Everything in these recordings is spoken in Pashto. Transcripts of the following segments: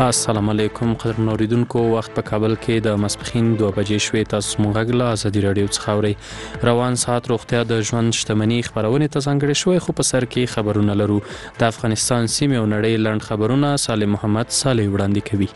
السلام علیکم قدرمن اوریدونکو، وخت په کابل کې د ماسپښین 2 بجې شوې. تاسو مو غږ له ازادي رادیو څخه اورئ. روان ساعت روغتیا د ژوند شتمنۍ خبرونه ته ځانګړې شوې، خو په سر کې خبرونه لرو. د افغانستان سیمې او نړۍ لنډ خبرونه صالح محمد صالح وړاندې کوي.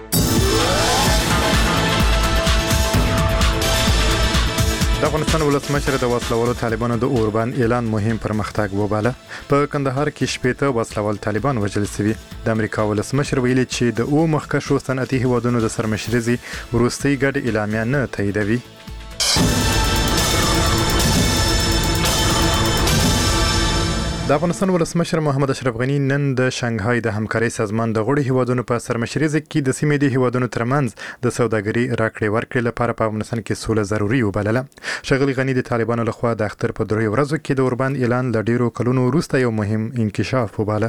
د افغانستان ولسمشر د وسلوالو طالبانو د اوربان اعلان مهم پرمختګ وباله. په کندهار کې 18 وسلوال طالبان وژل شوي. د امریکا ولسمشر ویلي چې د مخکښو صنعتي هیوادونو د سرمشرزي وروستي ګډ اعلامیه نه تاییدوي. د افغانستان ولسمشر محمد اشرف غنی نن د شانګهای د همکارۍ سازمان د غړو هیوادونو په سرمشرزي کې د سیمې د هیوادونو ترمنځ د سوداګري راکړې ورکړې لپاره په افغانستان کې سوله ضروري وبلله. ښاغلي غنی د طالبانو لخوا د اختر په 3 ورځو کې د اوربان اعلان له ډیرو کلونو وروسته یو مهم انکشاف وباله.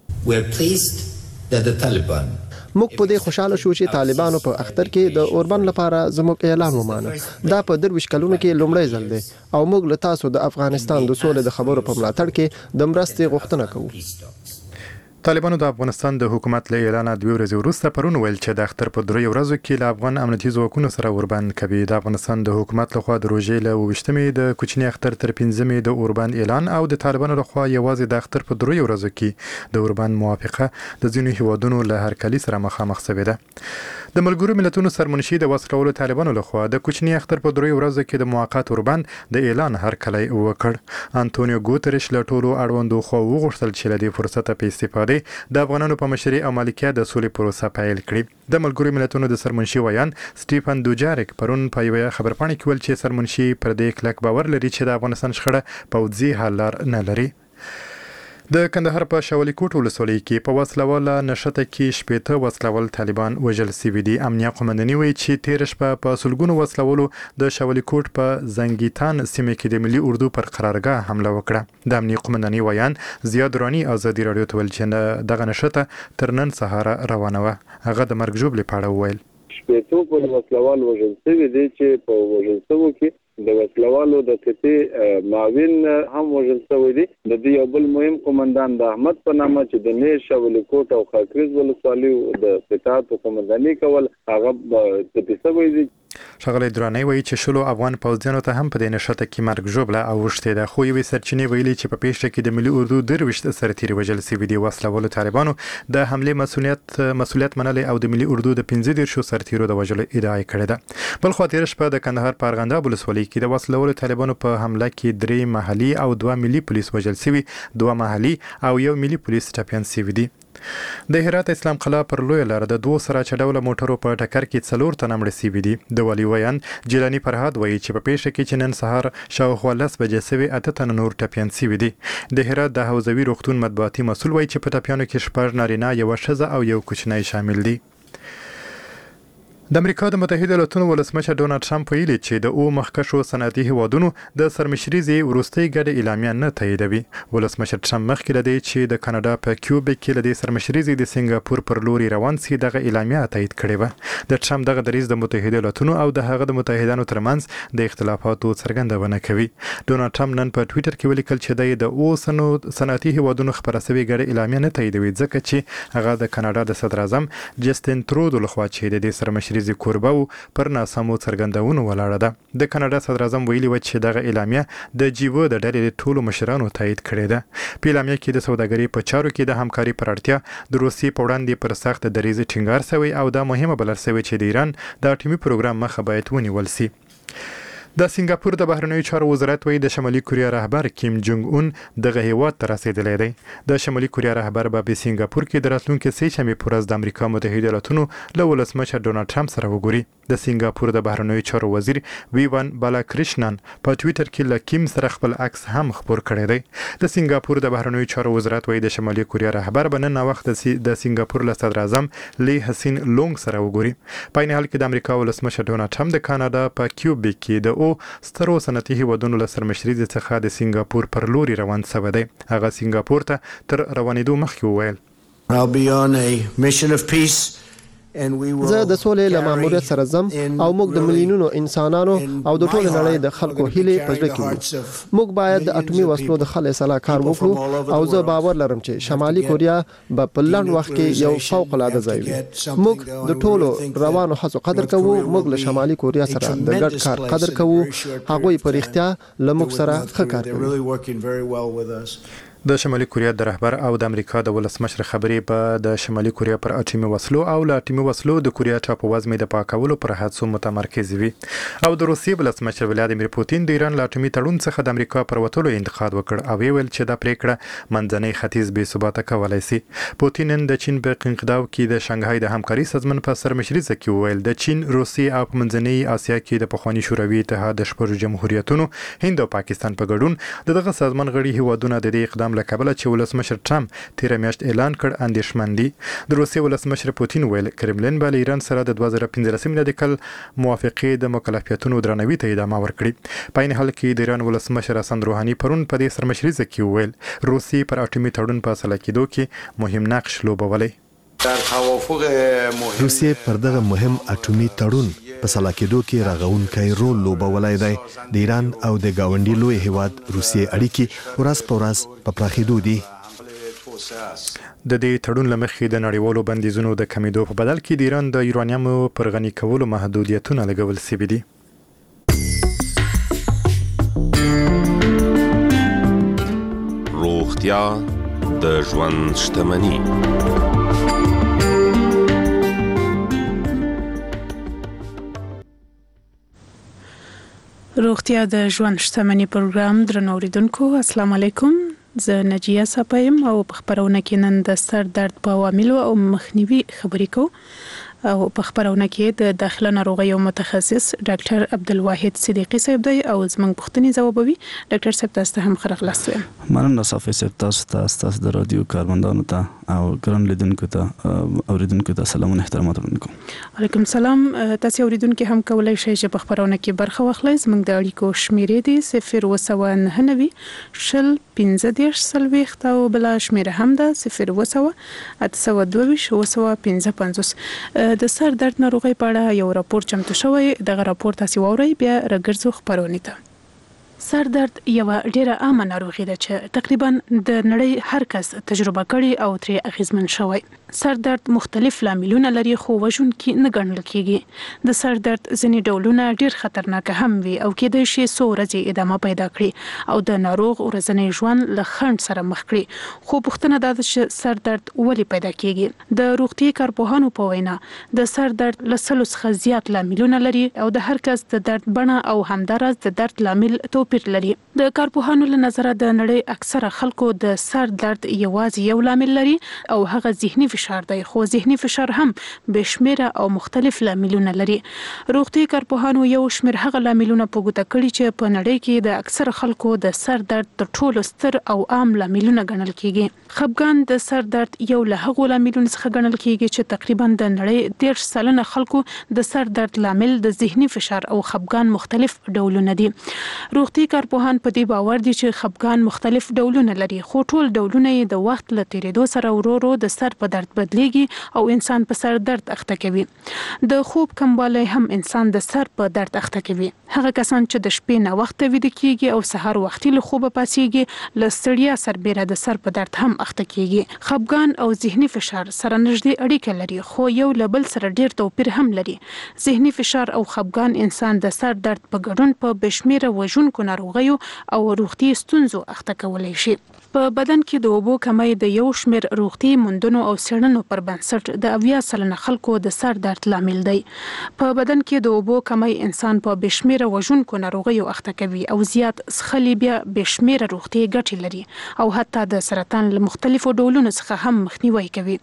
موږ په دې خوشاله شو چې طالبانو په اختر کې د اوربان لپاره زموږ اعلان ومانه. دا په 23 کلونو کې لومړی ځل دی او موږ له تاسو د افغانستان د سولې د خبرو په ملاتړ کې د مرستې غوښتنه کوو. طالبانو د افغانستان د حکومت له اعلان 2 ورځې وروسته پرون ویل چې د اختر په 3 ورځو کې له افغان امنیتي ځواکونو سره اوربان کوي. د افغانستان د حکومت لخوا د روژې له 28مې د کوچني اختر تر 15مې د اوربان اعلان او د طالبانو لخوا یوازې د اختر په 3 ورځو کې د اوربان موافقه د ځینو هیوادونو له هرکلي سره مخامخ شوې ده. د ملګرو ملتونو سرمنشي د وسلوالو طالبانو لخوا د کوچني اختر په 3 ورځو کې د موقت اوربان د اعلان هرکلی وکړ. انټونیو ګوتریش له ټولو اړوندو خوا وغوښتل چې له دې فرصته په استفاده د افغانانو په مشرۍ او مالکیت د سولې پروسه پیل کړي. د ملګرو ملتونو د سرمنشي ویان سټیفن دوجاریک پرون په یوه خبرپاڼه کې ویل چې سرمنشي پر دې کلک باور لري چې د افغانستان شخړه پوځي حل لار نه لري. د کندهار په شاولي کوټ ولسوالۍ کې په وسلواله نشته کې 18 وسلوال طالبان وژل شوي دي. امنیه قومنداني وایي چې تیر شپه په سلګونو وسلوالو د شاولي کوټ په زنګیتان سیمه کې د ملي اردو پر قرارګاه حمله وکړه. د امنیه قومنداني ویان زیاد رانی ازادي رادیو ته ویل چې دغه نشته تر نن سهار روانه وه. هغه د مرګ ژوبلې په اړه وویل. 18 په وسلوال وژل شوي دي چې په وژل شوو کې د وسلوالو د قطعي معاون هم وژل شوی دی. د دې یو بل مهم قومندان د احمد په نامه چې د نیر شاولي کوټ او خاکریز ولسوالۍ د قطاعت قومنداني کول هغه قطعي شوی دی. ښاغلی درانی وایي چې شلو افغان پوځیانو ته هم په دې نښته کې مرګ ژوبله اوښتې ده. خو یوې سرچینې ویلي چې په پیښه کې د ملي اردو 23 سرتیري وژل شوي دي. وسلوالو طالبانو د حملې مسؤلیت منلی او د ملي اردو د 15 سرتیرو د وژلو ادعا کړې ده. بل خوا تېره شپه د کندهار په ارغنداب ولسوالۍ کې د وسلوالو طالبانو په حمله کې 3 محلي او 2 ملي پولیس وژل شوي، 2 محلي او 1 ملي پولیس ټپیان شوي دي. د هرات اسلام قلعه پر لوی لار د 2 سره چډوله موټرو په ټکر کې 4 تنه مړه شوي دي. د والي ویان جیلانی فرهاد وایي چې په پیښه کې چې نن سهار شاوخوا 10 بجې شوي 8 تنه نور ټپیان شوي دي. د هرات د حوزوي روغتون مطبوعاتي مسؤل وایي چې په ټپیانو کې 6 نارینه، 1 ښځه او 1 کوچنی شامل دي. د امریکا د متحده ایالاتونو ولسمشر ډونالد ټرمپ ویلي چې د مخکښو صنعتي هیوادونو د سرمشرزي وروستي ګډ اعلامیه نه تاییدوي. ولسمشر ټرمپ مخکې لدی چې د کاناډا په کیوبیک کې لدی سرمشرزي د سنگاپور پر لوري روان سي دغه اعلامیه تایید کړې و. د ټرمپ دغه دریځ د متحده ایالاتونو او د هغه د متحدانو ترمنځ د اختلافاتو څرګندونه کوي. ډونالد ټرمپ نن په ټوئیټر کې ولیکل چې د اوسنو صنعتي هیوادونو خبره شوی ګډ اعلامیه نه تاییدوي ځکه چې هغه د کاناډا د صدر اعظم جسټین ترودو لخوا چې د سرمشرزي کوربه پر ناسمو څرګندونو ولاړه ده. د کاناډا صدر اعظم ویلي و چې دغه اعلامیه د جیو د ډلې د ټولو مشرانو تایید کړې ده. په اعلامیه کې د سوداګرۍ په چارو کې د همکاري پر اړتیا د روسیې په وړاندې پر سخت دریځ ټینګار شوی او دا مهمه بلل شوی چې د ایران د اټومي پروګرام مخه باید ونیول شي. د سنگاپور د بهرنیو چارو وزارت وایي د شمالي کوریا رهبر کیم جونګ اون دغه هیواد ته رسیدلی دی. د شمالي کوریا رهبر به په سنگاپور کې د راتلونکي سه شنبې په ورځ د امریکا متحده ایالاتونو له ولسمشر ډونالد ټرمپ سره وګوري. د سنگاپور د بهرنیو چارو وزیر ویوان بالاکرشنن په ټوئیټر کې له کیم سره خپل عکس هم خپور کړی دی. د سنگاپور د بهرنیو چارو وزارت وایي د شمالي کوریا رهبر به نن وخت د سنگاپور له صدر اعظم لی حسین لونګ سره وګوري. په عین حال کې د امریکا ولسمشر ډونالد ټرمپ د کاناډا په کیوبیک کې د سترو صنعتي هیوادونو له سرمشرزي څخه د سنگاپور پر لوري روان شوی دی. هغه سنگاپور ته تر روانېدو مخکې وویل I'll be on a mission of peace زه د سولې له ماموریت سره زم او موږ د ملیونونو انسانانو او د ټول نړۍ د خلکو هیلې په زړه کې لرو. موږ باید د اټومي وسلو د خلې سره کار وکړو او زه باور لرم چې شمالي کوریا به په لنډ وخت کې یو فوق العاده ځای وي. موږ د ټولو روانو هڅو قدر کوو. موږ له شمالي کوریا سره د ګډ کار قدر کوو. هغوی په رښتیا له موږ سره ښه کار کوي. د شمالي کوریا د رهبر او د امریکا د ولسمشر خبرې په د شمالي کوریا پر اټومي وسلو او له اټومي وسلو د کوریا ټاپووزمې د پاکولو پر هڅو متمرکز وي. او د روسیې ولسمشر ولادیمیر پوتین د ایران له اټومي تړون څخه د امریکا پر وتلو انتقاد وکړ او ویل چې دا پریکړه منځنۍ ختیځ بې ثباته کولای شي. پوتین د چین په قنقداو کې د شانګهای د همکاري سازمان په سرمشرۍ کې وویل د چین، روسیې او منځنۍ اسیا کې د پخوانی شوروي اتحاد د شپږ جمهوریتونو هند او پاکستان په ګډون دغه سازمان غړي هیوادونه د دې اقدام له کبله چې ولسمشر ټرمپ تیر میاشت اعلان کړ اندېښمن دي. د روسیې ولسمشر پوتین ویل کرملین به له ایران سره د 2015 میلادي کال موافقې د مکلفیتونو درناوي ته ادامه ورکړي. په عین حال کې د ایران ولسمشر حسن روحاني پرون په دې سرمشرۍ کې ویل روسیې پر اټومي تړون په اصل کېدو کې مهم نقش لوبولی. روسیې پر دغه مهم اټومي تړون په سلا کېدو کې راغونکی رول لوبولی دی. د ایران او د ګاونډي لوی هیواد روسیې اړیکې ورځ په ورځ په پراخېدو دي. د دې تړون له مخې د نړیوالو بندیزونو د کمیدو په بدل کې د ایران د یورانیمو پر غني کولو محدودیتونه لګول شوي دي. روغتیا د ژوند شتمني. روغتیا د ژوند شتمني پروګرام درنو اوریدونکو السلام علیکم. زه نجیه صاحب او په خبرونه کې نن د سر درد په عواملو او مخنیوي خبرې کوم. او په خبرونه کې د داخله ناروغیو متخصص ډاکټر عبدالواحد صدیقی صاحب دی او زموږ پوښتنې ځوابوي. ډاکټر صاحب تاسو هم خرغلاست یم. مننه صافي صاحب تاسو د رادیو کارمندانو ته او ګران لیدونکو ته اوریدونکو ته سلامونه احترامات ورکوم. علیکم سلام. تاسو اوریدونکو هم کولای شئ چې په خبرونه کې برخه واخلئ. زموږ د اړیکو شمیرې دي 090 15 40 او بل شمیره هم ده 080 د سر درد ناروغي په اړه یو راپور چمتو شوی. دغه راپور تاسو واورئ بیا راګرځو خبرونه ته. سر درد یو ډیره عامه ناروغي ده چې تقریبا د نړۍ هر کس تجربه کړي او ترې اغیزمن شوی. سر درد مختلف لاملونه لري خو وژونکي نه ګڼل کیږي. د سر درد ځینې ډولونه ډیر خطرناک هم وي او کېدای شي څو ورځې ادامه پیدا کړي او د ناروغ ورځنی ژوند له خنډ سره مخ کړي. خو پوښتنه دا ده چې سر درد ولې پیدا کیږي. د روغتي کارپوهانو په وینا د سر درد له 100 څخه زیات لاملونه لري او د هر کس د درد بڼه او همدارس د درد لامل توپیر لري. د کارپوهانو له نظره د نړۍ اکثره خلکو د سر درد یوازې یو لامل لري او هغه ذهني فشار دی. خو ذهني فشار هم بشمیره او مختلف لاملونه لري. روغتي کارپوهانو یو شمېر هغه لاملونه په ګوته کړي چې په نړۍ کې د اکثره خلکو د سر درد تر ټولو ستر او عام لاملونه ګڼل کیږي. خپګان د سر درد یو له هغو لاملونو څخه ګڼل کیږي چې تقریبا د نړۍ 13% خلکو د سر درد لامل د ذهني فشار او خپګان مختلف ډولونه دي. روغتي کارپوهان په دې باور دي چې خپګان مختلف ډولونه لري خو ټول ډولونه یې د وخت له تیریدو سره ورو ورو د سر په درد بدلیږي او انسان په سر درد اخته کوي. د خوب کموالی هم انسان د سر په درد اخته کوي. هغه کسان چې د شپې نه وخت ویده کیږي او سحر وختي له خوبه پاسيږي له ستړیا سربېره د سر په درد هم اخته کیږي. خپګان او ذهني فشار سره نږدې اړیکه لري خو یو له بل سره ډیر توپیر هم لري. ذهني فشار او خپګان انسان د سر درد په ګډون په بشمیره وژونکو ناروغیو او روغتي ستونزو اخته کولای شي. په بدن کې د اوبو کمی د یو شمېر روغتي موندنو او څېړنو پر بنسټ د 80% خلکو د سر درد لامل دی. په بدن کې د اوبو کمی انسان په بشمیره وژونکو ناروغیو اخته کوي او زیات څښل بیا بشمیره روغتي ګټې لري او حتی د سرطان له مختلفو ډولونو څخه هم مخنیوي کوي.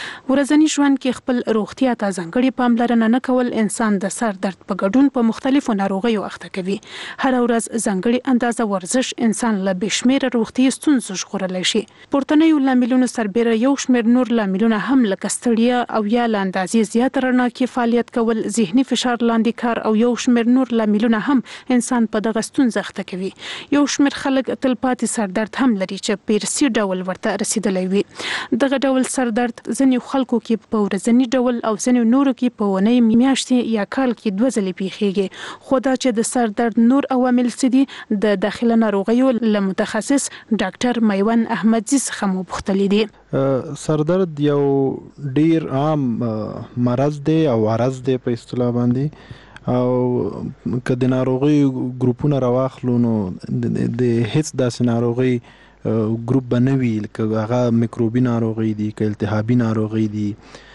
ورځنی ژوند کې خپل روغتیا ته ځانګړې پاملرنه نه کول انسان د سر درد په ګډون په مختلفو ناروغیو اخته کوي. هر ورځ ځانګړې اندازه ورزش انسان له بشمیره روغتي ستونزو ژغورلی شي. پورتنیو لاملونو سربیره یو شمېر نور لاملونه هم لکه ستړیا او یا له اندازې زیات رڼا فعالیت کول، ذهني فشار لاندې کار او یو شمېر نور لاملونه هم انسان په دغه ستونزه اخته کوي. یو شمېر خلک تل پاتې سردرد هم لري چې په ارثي ډول ورته رسیدلی وي. دغه ډول سردرد ځینې خلکو کې په ورځني ډول او ځینې نورو کې په اونۍ، میاشتې یا کال کې 2 ځلې پیښیږي. خو دا چې د سردرد نور عوامل څه دي د داخله ناروغیو له متخصص ډاکټر میوند احمدزي څخه مو پوښتلي دي. سردرد یو ډیر عام مرض دی او عرض دی په اصطلاح باندې، او که د ناروغي ګروپونه راواخلو نو د هیڅ داسې ناروغي ګروپ به نه وي که هغه میکروبي ناروغي دي، که التهابي ناروغي دي،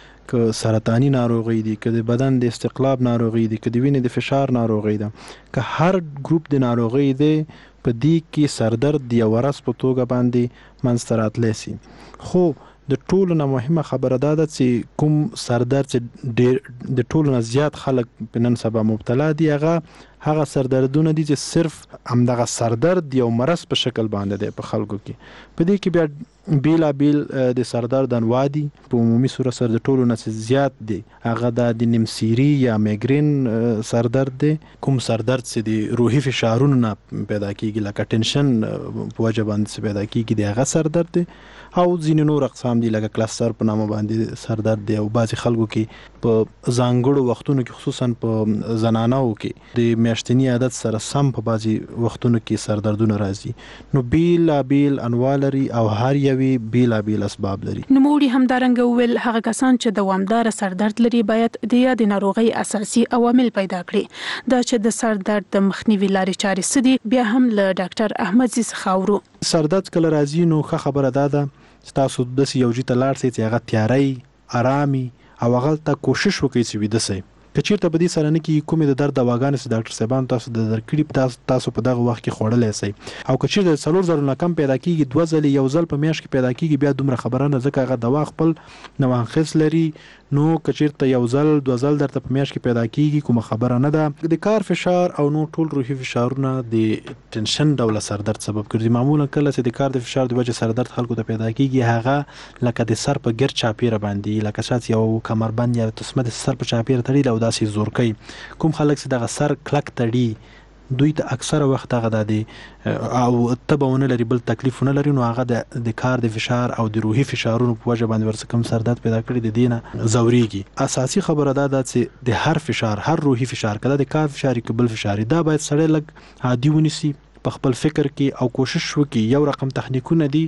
که سرطاني ناروغي دي، که د بدن د استقلاب ناروغي دي، که د وینې د فشار ناروغي ده، که هر ګروپ د ناروغي دی په دې کې سردرد د یو ورځ په توګه باندې منځته راتلی سي. خو د ټولو نه مهمه خبره دا ده چې کوم سردرد چې ډېر د ټولو نه زیات خلک په نن سبا مبتلا دي، هغه سردردونه دي چې صرف همدغه سردرد یو مرض په شکل باندې دی په خلکو کې. په دې کې بیا بیلابیل د سردرد انواع دي. په عمومي صورت سره د ټولو نه زیات دی هغه د نمسیری یا میګرین سردرد دی. کوم سردرد چې د روحي فشارونو نه پیدا کیږي لکه ټینشن په وجه باندې پیدا کیږي دی هغه سردرد دی. او ځینې نور اقسام دي لکه کلستر په نامه باندې سردرد دی. او بعضې خلکو کې په ځانګړو وختونو کې خصوصا په زنانو کې د میاشتني عادت سره سم په بعضې وختونو کې سردردونه راځي. نو بیلابیل انواع لري او هر یوی بیلابیل اسباب لري. نوموړي همدارنګه وویل هغه کسان چې دوامداره سردرد لري باید د یادې ناروغۍ اساسي عوامل پیدا کړي. دا چې د سردرد د مخنیوي لارې چارې څه دي بیا هم له ډاکټر احمدزي څخه اورو. سردرد کله راځي نو ښه خبره دا ده چې تاسو داسې یو ځای ته لاړ شئ چې هغه تیاری، ارامي او هغلته کوشش وکړئ چې ویده شئ. که چیرته په دې سره نه کېږي کومې د درد دواګانې چې ډاکټر صاحبان تاسو د درکړي تاسو په دغه وخت کې خوړلی شئ. او که چیرته 4,000 نه کم پیدا کېږي 2 ځلې یو ځل په میاشت کې پیدا کېږي بیا دومره خبره نه، ځکه هغه دوا خپل نوانخیز لري. نو که چیرته یو ځل 2 ځل درته په میاشت کې پیدا کېږي کومه خبره نه ده. د کار فشار او نو ټول روحي فشارونه د ټینشن ډوله سردرد سبب ګرځي. معمولا کله چې د کار د فشار د وجې سردرد خلکو ته پیدا کېږي هغه لکه د سر په ګرد چاپیره باندې لکه شاید یو کمربند یا تسمه د سر په چاپیره تړي او داسې زور کوي. کوم خلک چې دغه سر کلک تړي دوی ته اکثره وخت هغه د او تبونه لري بل تکلیفونه لري، نو هغه د کار د فشار او د روحي فشارونو په وجه باندې ورڅ کوم سردرد پیدا کړي د دینه زوريږي. اساسي خبره دا ده چې د هر فشار، هر روحي فشار کله د کار فشار کې بل فشار دا باید سړی لګ عادي ونیسي په خپل فکر کې او کوشش وکړي. یو رقم تخنیکونه دي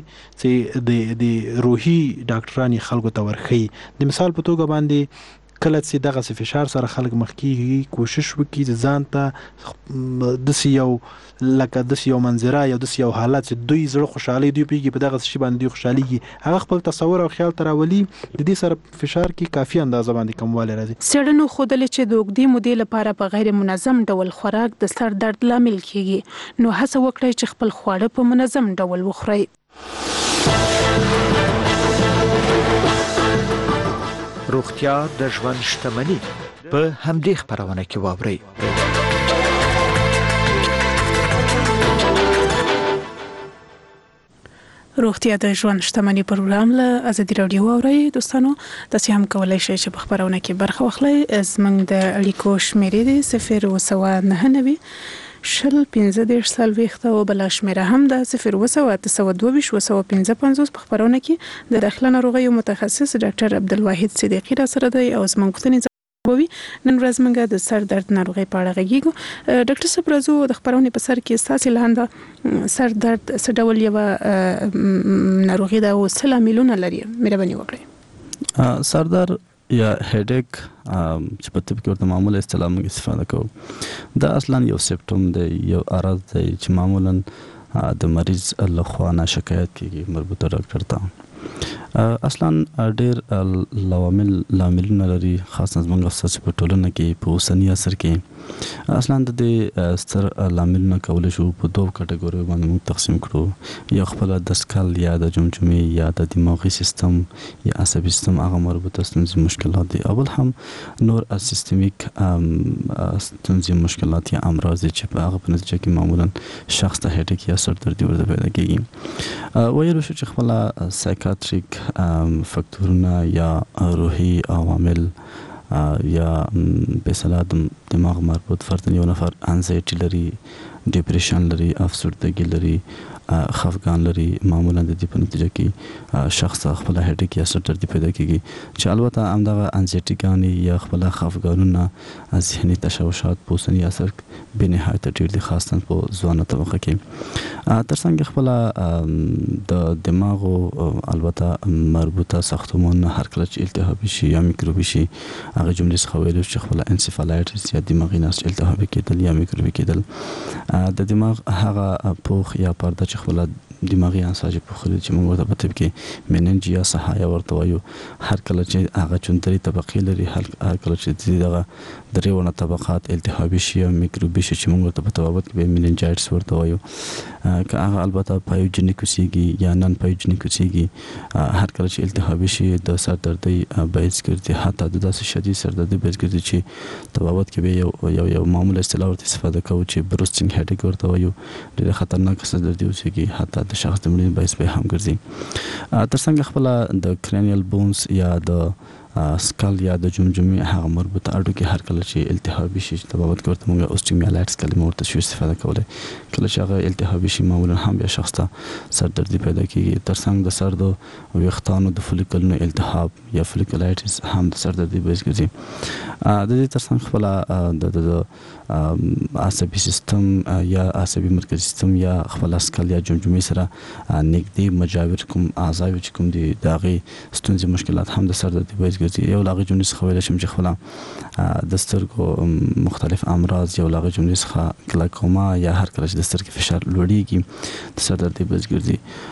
چې د روحي ډاکټرانو خلکو ته ورخي. د مثال په توګه باندې کله چې دغه فشار سره خلک مخ کیږي کوشش وکړي چې ځان ته د یو منظره یا د یو حالت چې دوی زړه خوشحالي دوی پیږي په دغه شی باندې خوشحاليږي هغه خپل تصور او خیال تراولي. د دې سره فشار کې کافي اندازه باندې کموالی راځي. څېړنو ښودلې چې د اوږدې مودې لپاره په غیر منظم ډول خوراک د سر درد لامل کیږي. نو هڅه وکړئ چې خپل خواړه په منظم ډول وخورئ. روغتیا د ژوند شتمني په همدې خبرونه کې واورئ. روغتیا د ژوند شتمني پروګرام له ازادي رادیو اورئ. دوستانو تاسو هم کولای شئ چې په خبرونه کې برخه واخلئ. زموږ د اړیکو شمیرې دي 00999 15 او بل شمیره هم د 02922 په خبرونه کې د داخله ناروغیو متخصص ډاکټر عبدالواحد صدیقی را سره دی او زموږ پوښتنې بوي. نن ورځ موږ د سر درد ناروغي په اړه غږیږو. ډاکټر صاحب راځو د خبرونه په سر کې ستاسو لاندې سر درد څه ډول یو ناروغي ده او څه لاملونه لري مهرباني وکړئ. سر درد یا هډیک چې په طب کې ورته معموله اصطلاح موږ استفاده کوو دا اصلا یو سیمپټوم دی، یو عرض دی چې معمولا د مریض له خوا نه شکایت کیږي مربوطه ډاکټر ته. اصلا ډېر لاملونه لري، خاصه زموږ په ټولنه کې په اوسني عصر کې اصلا د دې ستر لاملونه کول شو په دوه کټګوري باندې موږ تقسیم کړو یو خپل د سکل یا د جمجمه یا د دماغي سیستم یا عصبي سیستم هغه مربوطه ستونزې مشکلات دي اول هم نور سیستمیک ستونزې مشکلات یا امراض چې په هغه په نتیجه کې معمولا شخص ته هډیک یا سر درد ورته پیدا کیږي ویل شو چې خپل سایکاتریک فاکتورونه یا روحي عوامل یا په صلاح دماغ مربوط فرد یو نفر انزایټي لري ډیپریشن لري افسردګي لري خفګان لري معمولا د دې په نتیجه کې شخص خپل هډیک یا سر درد پیدا کیږي چې البته همدغه انزایټي یا خپل خفګانونه ذهني تشوشات په اوسنی اثر به نهایت ډیر دي خاصه په ځوانه طبقه کې ترڅنګ خپل د دماغ البته مربوطه ساختمان هر کله چې التهابي شي یا میکروبي شي هغه جملې څخه ویل چې خپل انسفالایټس یا دماغي نسج التهابي کېدل یا میکروبي کېدل د دماغ هغه پوخ یا پرده خپل دماغي انساج په خوري چې موږ ورته په طب کې مننجیا صحایا ورته وایو هر کله چې هغه چونتري طبقه لري هر کله چې دغه دریونه طبقات التهابي شي او میکروبي شي چې موږ ورته په تبابت کې مننجایټس ورته وایو که هغه البته پایوجنیک وسیږي یا نن پایوجنیک وسیږي هر کله چې التهابي شي د سر دردي باعث ګرځي حتی د داسې شدید سر دردي باعث ګرځي چې تبابت کې یو معمول اصطلاح ورته استفاده کوي چې بروستینګ هډیک ورته وایو ډېر خطرناک سر دردي وسیږي حتی د شخص د مړینې باعث به هم ګرځي ترڅنګ خپل د کرینیل بونز یا د سکل یا د جمجمه هغه مربوطه اډو کې هر کله چې التهابي شي تبابت کوي موږ اوستیومایلاټس کلمه ورته شو استفاده کوله کله چې هغه التهابي شي معمولا هم بیا شخص ته سر درد پیدا کیږي ترڅنګ د سر د ویښتانو د فولیکلونو التهاب یا فولیکولایټس هم د سر درد باعث ګرځي د دې ترڅنګ خپل د عصبي سیستم یا عصبي مرکزي سیستم یا خپل سکل یا جمجمه سره نږدې مجاور کوم اعضاء چې کوم دي داغي ستونزې مشکلات هم د سر درد باعث یو لاغه جملې څخه ویل شم چې خپل د سترګو مختلف امراض یو لاغه جملې څخه کلاکوما یا هر کله چې د سترګې فشار لوړیږي د سر درد باعث ګرځي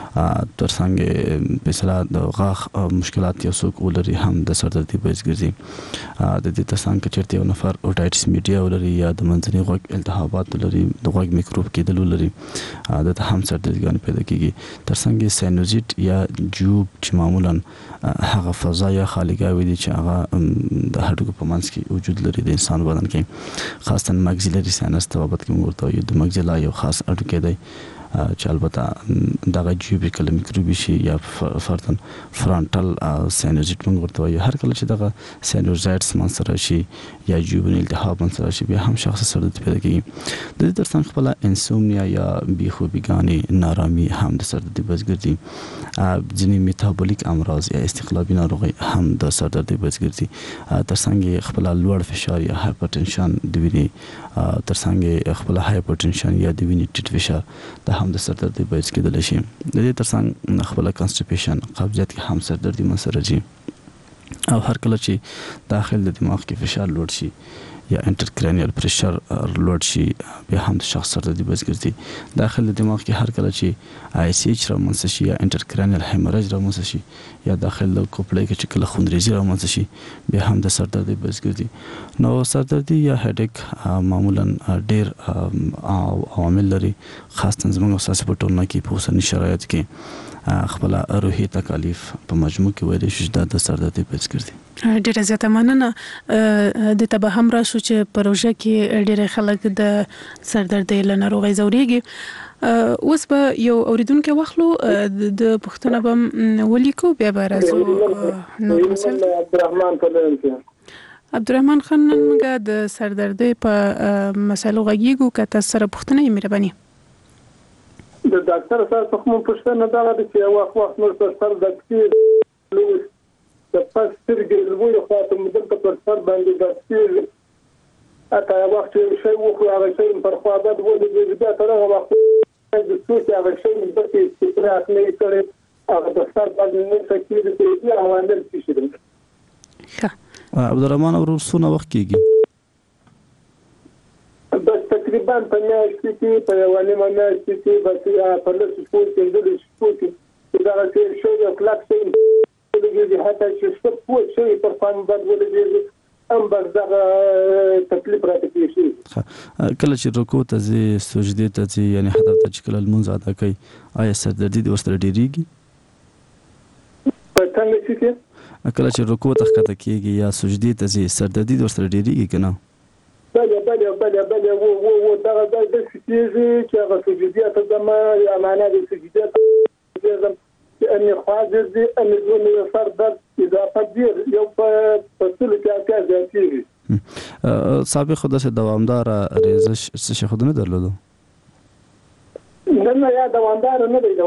ترڅنګ په صلاح د غاښ مشکلات یو څوک ولري هم د سر درد باعث ګرځي د دې ترڅنګ چې یو نفر اوټایټس میډیا ولري یا د منځني غوږ التهابات ولري د غوږ میکروب کېدل ولري د هم سر دردګان پیدا کیږي ترڅنګ ساینوزیټ یا جوب چې معمولا هغه فضا یا خالګاوي دي چې هغه د هډوکو په منځ کې وجود لري د انسان بدن کې خاصه ماکسیلري ساینس ته بابت کې ورته یو د ماکسیلا یو خاص هډوکی دی چې البته دغه جیوبیکل میکروبي شي یا فرتن فرانټل ساینوزیټ موږ ورته وایو هر کله چې دغه ساینوزایټس منسره شي یا جیوبن التهاب منسره شي بیا هم شخص سر درد پیدا کوي د دې ترڅنګ خپل انسومنیا یا بیخوبیګانی نارامي هم د سر درد باعث ګرځي ځینې میټابولیک امراض یا استقلابي ناروغي هم د سر درد باعث ګرځي ترڅنګ خپل لوړ فشار یا هایپرټنشن د وینې ترڅنګ خپل هایپرټنشن یا د وینې ټیټ فشار د هم د سر درد باعث کېدل شي د دې ترڅنګ خپل کانسټیپیشن قبضیت کې هم سر درد منسره شي او هر کله چې داخل د دماغ کې فشار لوړ شي یا انټرکرینیال پریشر لوړ شي بیا هم د شخص سر درد باعث ګرځي داخل د دماغ کې هر کله چې آی سی ایچ رامنځته شي یا انټرکرینیال هیموریج رامنځته شي یا داخل د کوپړې کې چې کله خونریزي رامنځته شي بیا هم د سر درد باعث ګرځي نو سر درد یا هډیک معمولا ډیر عوامل لري خاصه زموږ اساسي په ټولنه کې په اوسني شرایط کې خپل روحي تکالیف په مجموع کې ویل شي د سر درد باعث ګرځي ډیره زیاته مننه د تبه هم را شو چې پروژه کې ډیره خلک د سر درد له ناروغۍ زوريږي اوس به یو اوریدونکو واخلو د پښتنه بم ولیکو بیا به راځو نو مثلا عبدالرحمن خان موږ د سر درد په مسلو غږیږو کته سره پښتنه یې مهرباني د ډاکټر سره په کوم پښتنه دا د چې وخت نور سر د کړي د پسترګي لوی خاطر مدل په سر باندې د کړي اته وخت شي وخو هغه شي پر خوا د ولې د تر هغه وخت د څه هغه شي د چې پر اخلي کړي هغه د سر باندې نه فکر کوي او اندر شي ښه عبدالرحمن ورور سونه وخت کېږي بس تقریبا په میاشت کې په یوالي میاشت کې بس په لږ سپور کې د سپور کې دا چې شو یو کلاک چې د حتی چې څه پوه شي په فن باندې ولې هم بس دغه تکلیف راته پیښ شي. کله چې رکوع ته ځي سجدې ته ځي یعنی هدف ته چې کله لمونځ ادا کوي آیا سردردي د ورسره ډیریږي؟ په څنګه چې کله چې رکوع ته ښکته کیږي یا سجدې ته ځي سردردي د ورسره ډیریږي که نه؟ بله و دغه ځای داسې کېږي چې هغه سجدې ته ځم یا معنا د سجدې ته ځم چې اني خواجر دي اني دونه سر درد اضافه ډېر یو په سلو کې اتیا زیاتېږي. سابق خو داسې دوامداره ریزش څه شي خو نه درلودو؟ نه یا دوامداره نه دی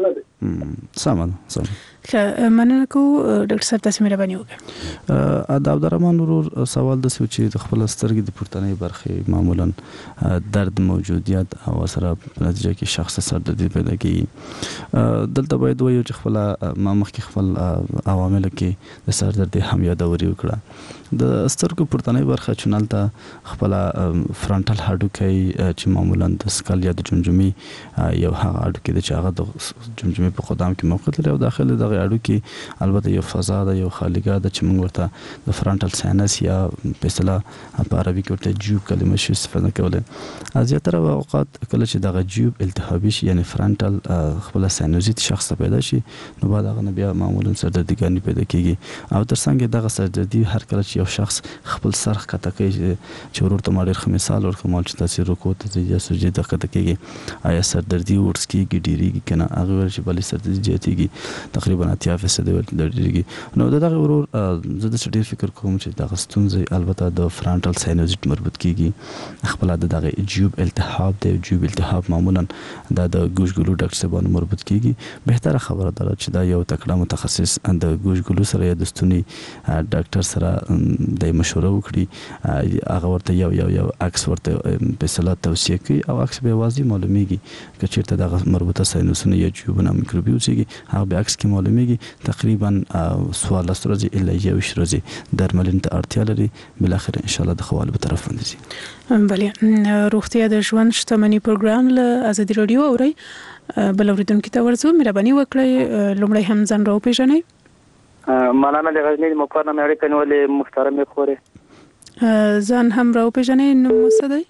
سمه ده. مننه کو ډاکټر صاحب تاسو مهرباني وکړئ. د عبدالرحمن ورور سوال د سوچ د خپل سترګې د پورتنۍ برخې معمولا درد موجودیت او سره په نتیجه کې شخص سر درد پیدا کیږي. دلته باید وایو چې خپل ما مخکې خپل عوامل کې د سر درد هم یادوري وکړه. د سترګو پورتنۍ برخه چونالته خپل فرانټل هډوکی چې معمولا د سکل یا د جمجمې یو هغه هډوکی د چې هغه د جمجمې په قدام کې موقعیت لري او داخله دغه هډوکی البته یو فضا ده یو خالګاه ده چې موږ ورته د فرانټل ساینس یا په اصطلاح په عربي کې ورته جیوب کلمه شي استفاده کوله. زیاتره اوقات کله چې دغه جیوب التهابي شي یعنی فرانټل خپل ساینوزیت شخص ته پیدا شي نو بعد هغه بیا معمولا سردردګانی پیدا کیږي او ترڅنګ دغه سردردي هر کله چې یو شخص خپل سر ښکته کوي چې ورته ما ډېر ښه مثال ورکوم چې تاسې رکوع ته ځئ یا سجدې ته ښکته کیږي آیا سردردي ورس کیږي ډیریږي که نه؟ هغه ویل چې بلې سردردي زیاتېږي تقریبا 80% ډیریږي. نو د دغه ورور زه داسې ډېر فکر کوم چې دغه ستونزې البته د فرانټل ساینوزیت مربوط کیږي خپل د دغه جیوب التهاب دی. جیوب التهاب معمولا دا د ګوشګلو ډاکټر صاحبانو مربوط کیږي. بهتره خبره ده چې دا یو تکړه متخصص د ګوشګلو سره یا د ستوني ډاکټر سره د مشوره وکړي هغه ورته یو عکس ورته په اصطلاح توصیه کوي او عکس به واضح معلومیږي که چیرته دغه مربوطه ساینوسونه یا جیوبونه میکروبي اوسېږي هغه به عکس کې معلومیږي. تقریبا 14 ورځې الا 21 ورځې درملنې ته اړتیا لري. بالاخره ان شاء الله د خوالو په طرف باندې ځي. بله روغتیا د ژوند شتمنۍ پروګرام له ازادي رادیو اوري بل اوریدونکو ته ورځو مهرباني وکړئ لومړی هم ځان راوپېژنئ. مولانا د غزنی مقرنه مې اړیکه نیولې محترمې خورې ځان هم راوپېژنئ نوم څه دی؟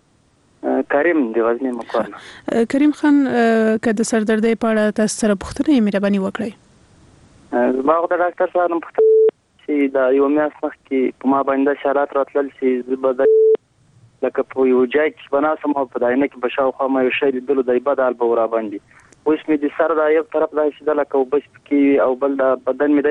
کریم د غزنی مقرنه. کریم خان که د سردردۍ په اړه تاسو سره پوښتنه یې مهرباني وکړئ. زما خو د ډاکټر صاحب نه پوښتنه چې دا یو میاشت مخکې په ما باندې شرایط راتلل چې زه به لکه په یو ځای کې به ناستم او په داینه کې به شاوخوا ما یو شی لیدلو دی بد حال به وراباندې اوس مې د سر دا یو طرف داسې ده لکه اوبه سپکې او بل دا بدن مې دی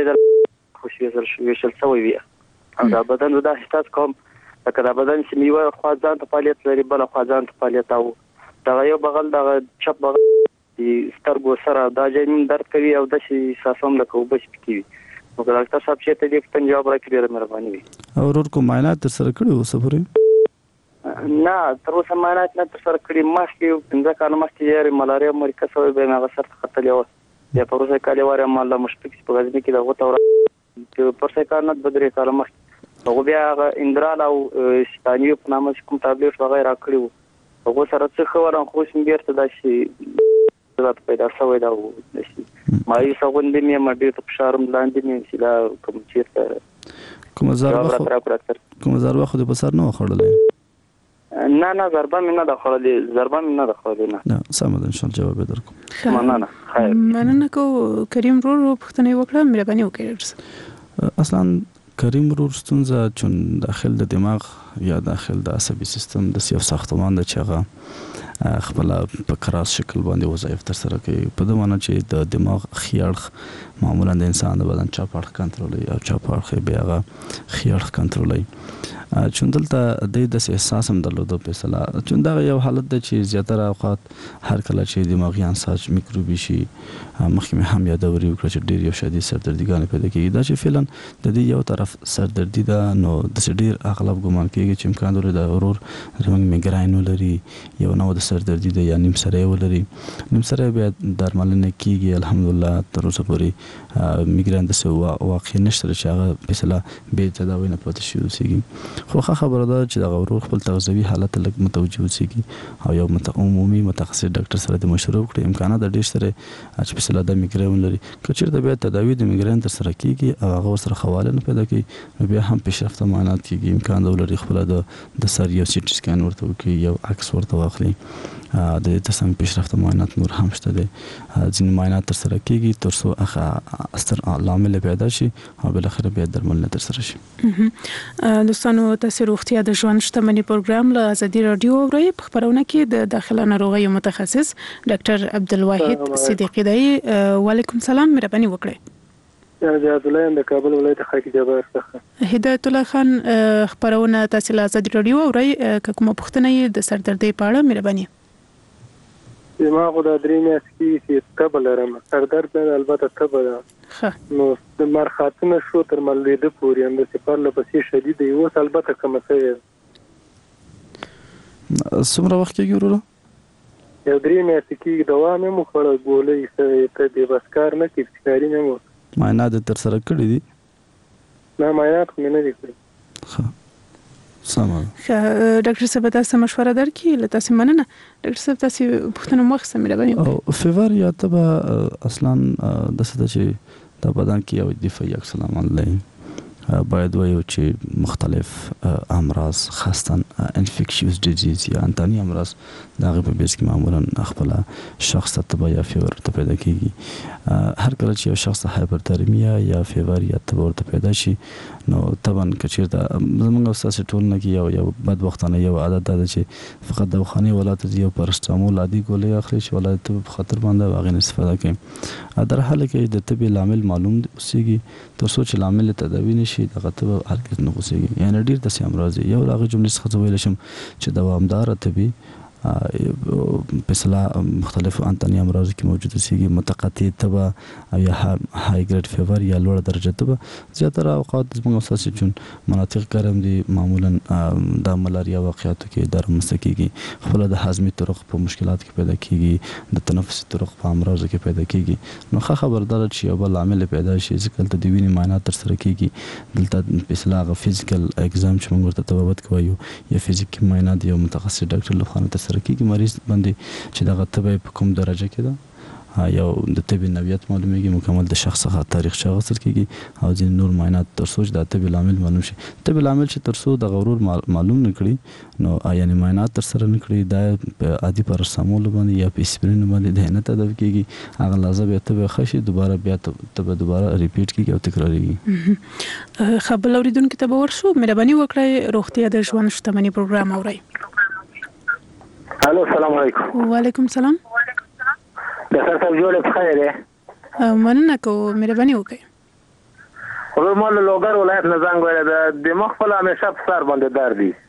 ویشل شوی وي او دا بدن دا احساس کوم لکه دا بدن چې مې یوه خوا ځان ته فعالیت لري بله خوا ځان ته فعالیت او دغه یو بغل دغه چپ بغل سترګو سره دا ځای مې درد کوي او داسې احساسوم لکه اوبه سپکې وي. نو که ډاکټر صاحب چېرته دې پوښتنې جواب راکړي ډېره مهرباني وي. ورور کوم معاینات ترسره کړي اوسه پورې؟ نه تر اوسه معاینات نه ترسره کړي. مخکې 15 کاله مخکې یارې ملاریا مرکه شوی بیا مې هغه سر ته ختلې وه بیا په روسي کال یې وارې الله مشفق په غزني کې د هغو ته پرسه کال نه 2-3 کاله مخکې هغو بیا هغه اندرال او شتانیو په نامه چې کوم تابلیټ هغه یې راکړي وو هغو سره څه ښه ورم خو اوس مې بېرته داسې راته پیدا شوی ده او داسې مایوسه غوندې مې یم ډېر ته فشار هم لاندې مې چې دا کوم چېرته کومه ضربه خو دې په سر نه وه خوړلی؟ نه ضربه مې نه ده خوړلې نه سمه ده ان شاء الله جواب درکوم. مننه خیر. مننه کو کریم ورور پوښتنه وکړه مهرباني وکړئ. اصلا کریم ورور ستونزه چون داخل د دماغ یا داخل د عصبي سیستم د یو ساختمان د چې هغه خپل په کراس شکل باندې وظایف ترسره کوي په دې معنی چې د دماغ خیاړخ معمولا د انسان د بدن چپ اړخ کنټرولوي او چپ اړخ بیا هغه خیاړخ کنټرولوي. چون دلته د احساس هم درلوده په اصطلاح چون دا یو حالت دی چې زیاتره اوقات هر کله چې دماغي انساج میکروبي شي مخکې مې هم یادوري وکړه چې ډېر یو شدید سردردګانې پیدا کېږي دا چې فعلا د دې یو طرف سردردي ده نو داسې ډېر اغلب ګمان کېږي چې امکان لري د ورور زموږ میګراین ولري یو نوع د سردردي ده یا نیم سری ولري. نیم سری بیا درملنه کېږي الحمدلله تر اوسه پورې میګراین داسې واقع نشته چې هغه په اصطلاح بې تداوي نه پاتې شي اوسېږي. خو خبره ده چې د ورور خپل تغذیوي حالت لږ متوجه اوسېږي او یو عمومي متخصص ډاکټر سره د مشوره وکړي. امکانات د ډېر سره چې په سلا د میګرین لري که چیرته بیا تداوی د میګرین تر سره کیږي او هغه سره حواله نه پیدا کوي نو بیا هم پیشرفته معاینات کیږي. امکان لري خپل د سر یو سي ټي سکین ورته وکړي یو عکس ورته واخلي. د دې ترڅنګ پیشرفته معاینات نور هم شته دي. ځینې معاینات تر سره کیږي تر څو هغه اثر لامل پیدا شي او بل اخر بیا درملنه تر سره شي. دوستانو تاسو روغتیا د ژوند شتمنۍ پروګرام له ازادي رادیو اورئ. په خبرونه کې د داخله ناروغیو متخصص ډاکټر عبدالواحد صدیقی دی. وعلیکم سلام، مهرباني وکړئ. هدایت الله د کابل ولایت خاک جبار څخه. هدایت الله خان، خبرونه تاسو له ازادي رادیو اورئ. کومه پوښتنه یې د سردردۍ په اړه مهرباني؟ ما خو د درې میاشتې کې تبه لرم، سردرد نه البته تبه ده. نو د مرخاتونه شو تر ملېده پورې هم د سپار لپسې شدید دی. اوس البته کمه شوې. څومره وخت کېږي وروره؟ یو 3 میاشتې کېږي. دوا مې مو خوړه، ګولۍ ته دې بس کار نه کوي، فکري مې مو. معاینات تر سره کړي دي؟ نه، معاینات مې نه دي کړي. سمه. ډاکټر صاحب تاسو مشوره درکړي، له تاسو مننه. ډاکټر صاحب تاسو پوښتنه مخه مهرباني وکړئ. فیور یا تبه اصلا د څه چې د بدن کې یو دفاعي عکس العمل دی. باید وایو چې مختلف امراض خاصه انفیکشیوس ډیزیز یا انتاني امراض دا غو په بیس کې معمولا خپل شخص ته تبه یا فیور ته پیدا کیږي. هر کله چې یو شخص هایپرترمیا یا فیور یا تبه ورته پیدا شي نو طبعا کچیر دا زمونږ اساس ټولنه کې یو بدبختانه یو عادت ده چې فقط دواخانه ولادت یو پرستامول عادي ګولې اخلي چې ولادت په خطر باندې واغې استفاده کوي. در حال کې د تبه لامل معلوم اوسېږي تر څو چې لامل تداوی نشي دغه تبه هرګز نه اوسېږي. یعنی ډیر د امراض یو راغی جملې څخه ویل شم چې دوامدار تبه مثلا مختلف انتاني امراض کې موجود اوسېږي. متقطع تبه او یا های ګریډ فیور یا لوړ درجه تبه زیاتره اوقات زموږ اساسي چون مناطق ګرم دي معمولا د ملاریا واقعاتو کې درمسته کیږي. خپل د هضمي طرق په مشکلات کې پیدا کیږي، د تنفسي طرق په امراض کې پیدا کیږي. نو خبردار چې یو بل عامل پیدا شي ځکه د وینې معاینات تر سره کیږي. دلته مثلا غو فزیکل اگزام چې موږ ورته تبابت کوو یا فزیکي معاینات یو متخصص ډاکټر لخوا تر سره کیږي. مریض باندې چې دغه تبه په کوم درجه کې ده یو د تبه نوعیت معلومیږي، مکمل د شخص څخه تاریخ شغل کیږي او ځین نور معاینات تر څو د تبه لامل معلوم شي. تبه لامل چې تر څو د غرور معلوم نکړي نو یعنی معاینات تر سره نکړي دا عادي پاراسټامول باندې یا پیسپرین باندې د نه تداوی کیږي. هغه لازم به تبه خشي دوباره بیا تبه دوباره ریپیټ کیږي او تکراریږي. خبر اوریدونکو ته به ورسو مهرباني وکړئ. روغتیا د ژوند شتمنۍ پروګرام اورئ. الو السلام علیکم. وعلیکم السلام. ډاکټر صاحب جوړه بخیر دی؟ مننه کوم، مهرباني وکړئ. ورمال لوګر ولایت نه زنګ ویل د مخ په همیشه په سر باندې درد دی.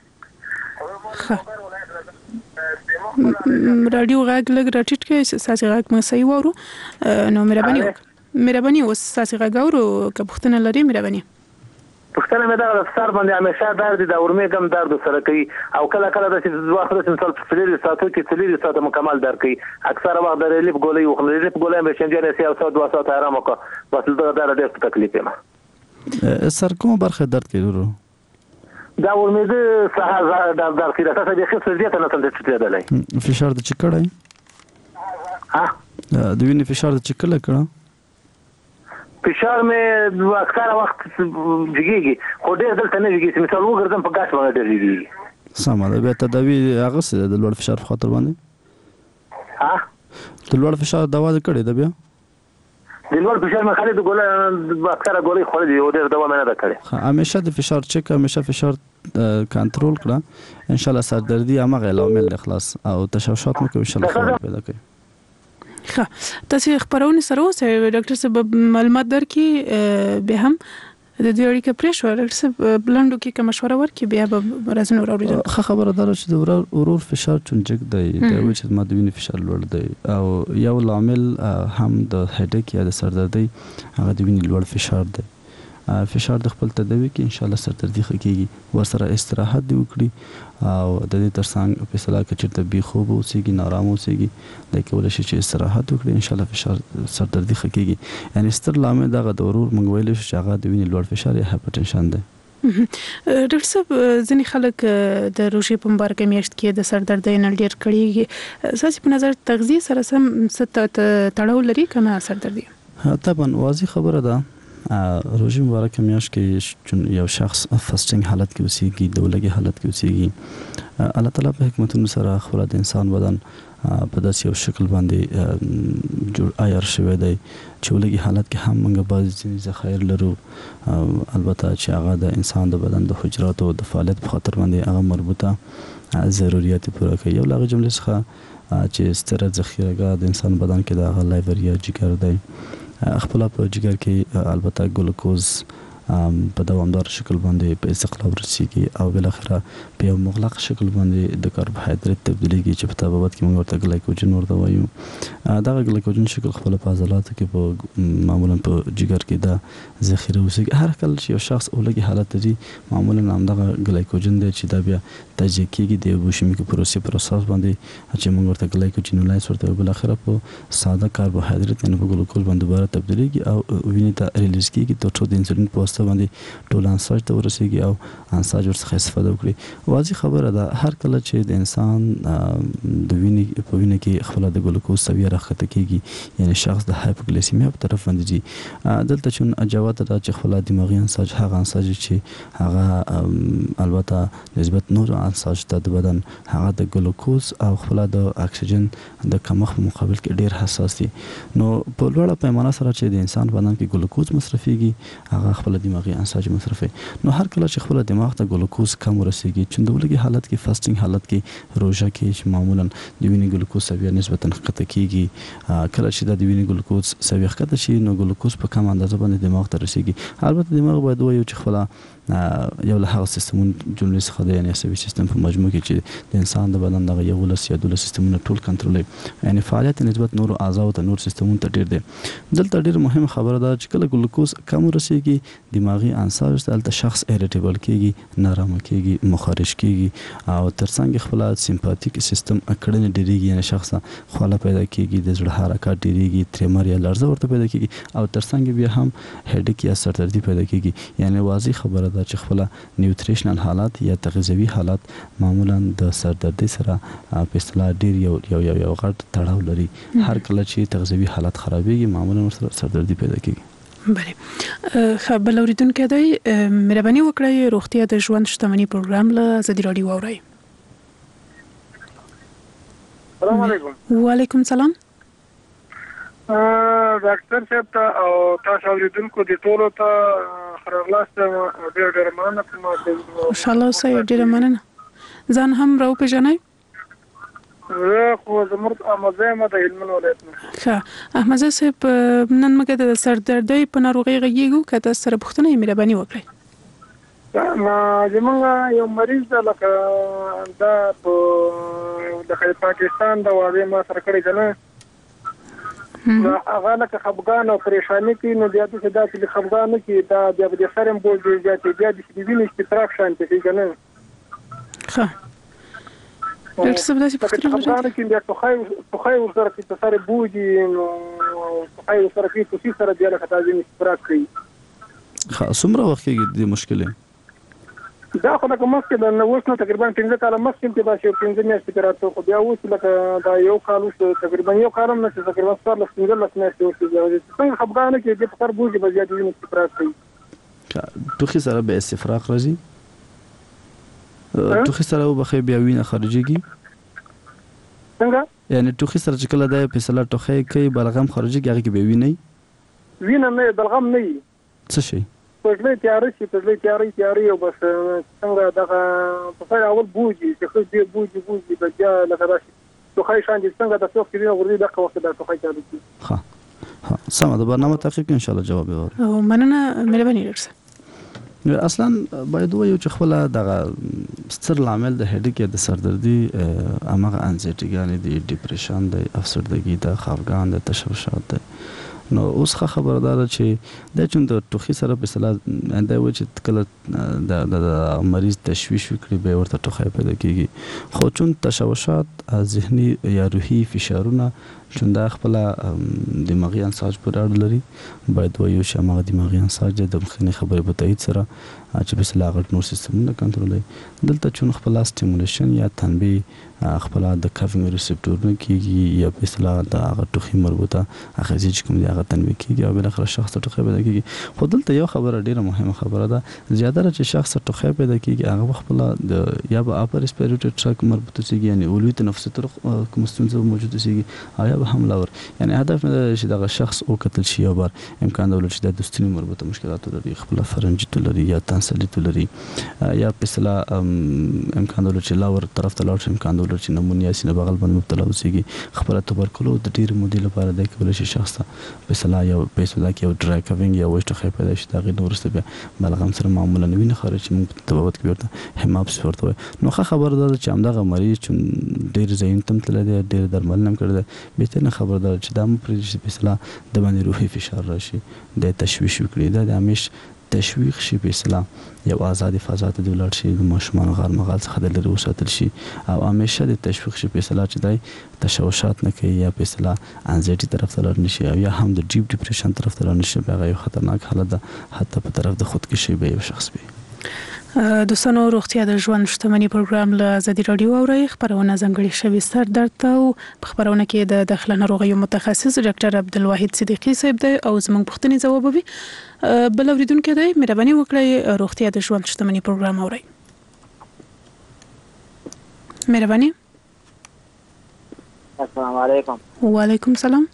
رادیو غږ لږ راټیټ کړئ، ساسي غږ مې صحیح وورو. نو مهرباني اوس ساسي غږ اورو. که پوښتنه لرئ مهرباني. پښتنه مې دا سر باندې همیشه درد د ورمې کم درد سره کوي او کله کله د وخت د مثال فلری ساتو کې فلری ساتو مکمل درد کوي. اکثر وخت د ریلیف ګولې او ریلیف ګولې به شنجره سي او 2 ساعت آرام وکړه بس دا ډېر تکلیف ما. سر کومه برخه درد کوي ورو؟ دا ورمې د سهار درد کوي. تاسو به خپل دې ته نه څنګه چټلای. فشار د چکړای؟ ها د وینې فشار د چکړه کړه؟ فشار مې اکثر وخت جګیږي خو ډېر دلته نه جګیږي. مثال وګرځم په ګاش باندې ډېر جګیږي. سمه ده. بیا تداوی هغه څه د لوړ فشار په خاطر باندې؟ ها د لوړ فشار دوا کړې ده؟ بیا د لوړ فشار مې خالي د ګولې اکثر ګولې خوړې او ډېر دوا مې نه کړې. همیشه د فشار چک همیشه فشار کنټرول کړه ان شاء الله سر دردي هغه عوامل اخلاص او تشوشات مو کوي ان شاء الله پیدا کوي. تاسو خبرونه سره اوسه ډاکټر صاحب معلومات درکې به هم د دې اړیکه پرېښو. ډاکټر صاحب بلندو کې کوم مشوره ورکړي بیا به راځنه اوریدل. خبره ده چې د ورور فشار چونجک دی د وچ د مادوینې فشار لوړ دی او یو لامل هم د هډیک یا د سردردۍ هغه د وینې لوړ فشار دی. فشار د خپل تداوی کې ان شاء الله سردردي خکېږي. ورسره استراحت دی وکړي او د دې ترڅنګ په اصطلاح کې چې طبي خوب اوسېږي نارام اوسېږي د کولای شي چې استراحت وکړي ان شاء الله فشار سردردي خکېږي. یعنی ستر لامل دغه د ورور منګویل شي چې هغه د وینې لوړ فشار یا هایپرټنشن دی. ډاکټر صاحب ځینې خلک د روژې په مبارکه میاشت کې د سر درد نه ډیر کړي اساسي په نظر تغذیه سره سم تړاو لري کنه سر درد طبعا واضح خبره ده روژې مبارکه میاشت کې یو شخص فاستینګ حالت کې اوسېږي د ولګي حالت کې اوسېږي الله تعالی په حکمتونو سره خپل د انسان بدن په داسې یو شکل باندې جوړ عیار شوی دی چې ولګي حالت کې هم موږ بعضې ځینې ذخایر لرو البته چې هغه د انسان د بدن د حجراتو د فعالیت په خاطر باندې هغه مربوطه ضرورت پوره کوي یو له جملې څخه چې ستره ذخیره‌ګاه د انسان بدن کې د هغه لیور یا جگر دی خپل په جگر کې البته ګلوکوز په دوامدار شکل باندې په استقلال رسیږي او بل اخره په یو مغلق شکل باندې د کاربوهایډریټ تبدیلیږي چې په تبابت کې موږ ورته ګلایکوجن ورته وایو دا ګلایکوجن شکل خپل په عضلاتو کې په معمولا په جگر کې دا ذخیره وسیږي هر کله چې یو شخص اولګي حالت لري معمولا همدغه ګلایکوجن دی چې دا بیا تجزیه کېږي د بوشمیک پروسې پر اساس باندې چې موږ ورته ګلایکوجنولایز ورته بل اخره په ساده کاربوهایډریټ یعنی په ګلوکوز باندې دوباره تبدیلیږي او وینې ته ریلیز کېږي تر څو د انسولین په واسطه باندې ټول انساج ته ورسیږي او انساج ورڅخه استفاده وکړي واضح خبره ده هر کله چې د انسان د وینې په وینې کې خپل د ګلوکوز سویه راخته کېږي یعنی شخص د هایپوګلیسیمیا په طرف باندې دي دلته چې جواب ده چې خپل دماغي انساج هغه انساج چې هغه البته نسبت نور انساج ته د بدن هغه د ګلوکوز او خپل د اکسیجن د کمښت په مقابل کې ډیر حساس دي نو په لوړه پیمانه سره چې د انسان بدن کې ګلوکوز مصرفيږي هغه خپل دماغي انساج مصرفي نو هر کله چې خپل دماغ ته ګلوکوز کم ورسیږي چې د ولګي حالت کې فاستینګ حالت کې روزه کې چې معمولا د وینې ګلوکوز سویه نسبتا ښکته کیږي کله چې د وینې ګلوکوز سویه ښکته شي نو ګلوکوز په کم اندازه باندې دماغ ته رسیږي البته دماغ باید وایو چې خپل یو له هغه سیستمونو جملې څخه د یعنی عصبي سیستم په مجموع کې چې د انسان د بدن دغه یو له سیادو سیستمونو ټول کنټرولوي یعنی فعالیت نسبت نور اعضاء ته نور سیستمونو ته ډیر دی دلته ډیر مهمه خبره ده چې کله ګلوکوز کم ورسیږي دماغي انساج دلته شخص ایریټیبل کیږي نارامه کیږي مخارج کیږي او ترڅنګ خپل سمپاتیک سیستم اکړنې ډیریږي یعنی شخص خواله پیدا کیږي د زړه حرکت ډیریږي تریمر یا لړزه ورته پیدا کیږي او ترڅنګ بیا هم هډیک یا سردردي پیدا کیږي یعنی واضح خبره چې خپل نیوټریشنل حالات یا تغذیوي حالات معمولا د سردردي سره په اصطلاح ډیر یو غټ تړاو لري هر کله چې تغذیوي حالات خرابېږي معمولا ورسره سردردي پیدا کیږي بله خبر اوریدونکو دی مهرباني وکړئ روغتیا د ژوند شتمنۍ پروګرام له ازادي راډیو واورئ السلام علیکم وعلیکم السلام ډاکټر صاحب ته او تاسو اوریدونکو د ټولو ته خرغلاست ډېر مننه کوم ان شاء الله سه ډېر مننه ځان هم راو پېژنئ زه خو زمرد احمدزی ما د هلمند ولایت نه ښه احمدزی صاحب نن موږ د سر دردۍ په ناروغۍ غږیږو که تاسو سره پوښتنه یې مهرباني وکړئ زمونږ یو مریض ده لکه دا په د پاکستان د واده ما سره کړی ده نه هغه لکه خفګان او پریشانی کې نو بیا د داسې خفګان کې دا بیا د سرم بول دی بیا د وینې استفراغ شانتي کې نه ښه ډاکټر صاحب داسې پوښتنه لري چې بیا توخی ورسره کې سره بوجي نو توخی ورسره کې توسی سره بیا لکه تاسو استفراغ کوي ښه څومره وخت کې د مشکلې دا خو لکه مخکې د اوس نو تقریبا 15 کاله مخکې چې دا شی 15 میاشتې کې راته خو بیا اوس لکه دا یو کال اوس تقریبا یو کال هم نه تقریبا 15 میاشتې اوس څنګه خفګان کې د پر بوجي به زیات وینې استفراغ کوي ټوخي سره به استفراغ راځي ټوخي سره به بیا وینه خارجيږي څنګه یعنی ټوخي سره چې کله د فیصله ټوخي کوي بلغم خارجيږي هغه کې به ویني نه بلغم نه څه شي پزله تیاری او بس څنګه دغه په اول بوجي چې خو دې بوجي بیا لکه راشي توخی شان دي څنګه د څوک کې ورې دغه وخت د توخی چالو کی ها سم د برنامه تحقیق ان شاء الله جواب ورکړي او مننه مهرباني درسه اصلا باید وایو چې خپل دغه ستر عامل د هډیک یا د سردردي امغه انزایټي یعنی د ډیپریشن د افسردګي د خفګان د تشویشات د نو اوس خبردار چې د چون د ټوخي سره په اصطلاح انده و چې کله د مریض تشویش وکړي به ورته ټوخی پیدا کیږي خو چون تشوشات ذهني یا روحي فشارونه چې دا خپل دماغي انساج پر اړه لري باید وایو چې هغه دماغي انساج د مخنی خبرې په تایید سره چې بس لاغت نور سیستمونه کنټرولوي دلته چې خپل سټیمولیشن یا تنبیه خپل د کافینګ ریسپټورونه کیږي یا بس لا د هغه ټوخي مربوطه هغه چې کوم دی هغه تنبیه کیږي او بل اخر شخص ته ټوخي پیدا کیږي خو دلته یو خبره ډیره مهمه خبره ده زیاده چې شخص ته ټوخي پیدا کیږي هغه خپل د یا به اپر ریسپیریټری ټرک مربوطه سیږي یعنی اولوی تنفسي طرق کوم ستونزه موجوده سیږي او یا به حملور یعنی هدف نه چې دغه شخص او قتل شي او بار امکان درلود چې د دوستنی مربوطه مشکلات لري خپل فرنجیت لري یا تنسلیت لري یا پسلا امکان درلود چې لاور طرف ته لاړ شي امکان درلود چې نمونیا سینه بغل باندې مبتلا وسیږي خپل تبرکلوز د ډیر مودې لپاره د کول شي شخص ته پسلا یو پیسو دا کې یو ډراکوینګ یا وښته خې پیدا شي دا غي نورسته به بلغم سره معمولا وینه خارج چې موږ په تبوت کې ورته هماپس ورته نو خبر ده چې همدغه مریض چې ډیر زین تم تل دی ډیر درمل نم کړی به ته خبردار چې دا مپرې پسلا د باندې روحي فشار راشي د تشویش وکړي د همیش تشویق شي پسلا یو آزاد فضا ته دولت شي د ماشومان غار مغال څخه د لري وساتل شي او همیشه د تشویق شي پسلا چې دای تشوشات نه کوي یا پسلا انزایټي طرف ته لار نشي او یا هم د ډیپ ډیپریشن طرف ته لار نشي بغیر یو خطرناک حالت ده حتی په طرف د خودکشي به یو شخص وي دوستانو روغتیا د ژوند شتمنۍ پروګرام له ازادي رادیو اوري خبرونه زنګړي شوی سر درد ته په خبرونه کې د داخله ناروغیو متخصص ډاکټر عبدالواحد صدیقی صاحب دی او زموږ پوښتنې ځوابوي بل اوریدونکو دی مهرباني وکړئ روغتیا د ژوند شتمنۍ پروګرام اوري مهرباني السلام علیکم وعلیکم السلام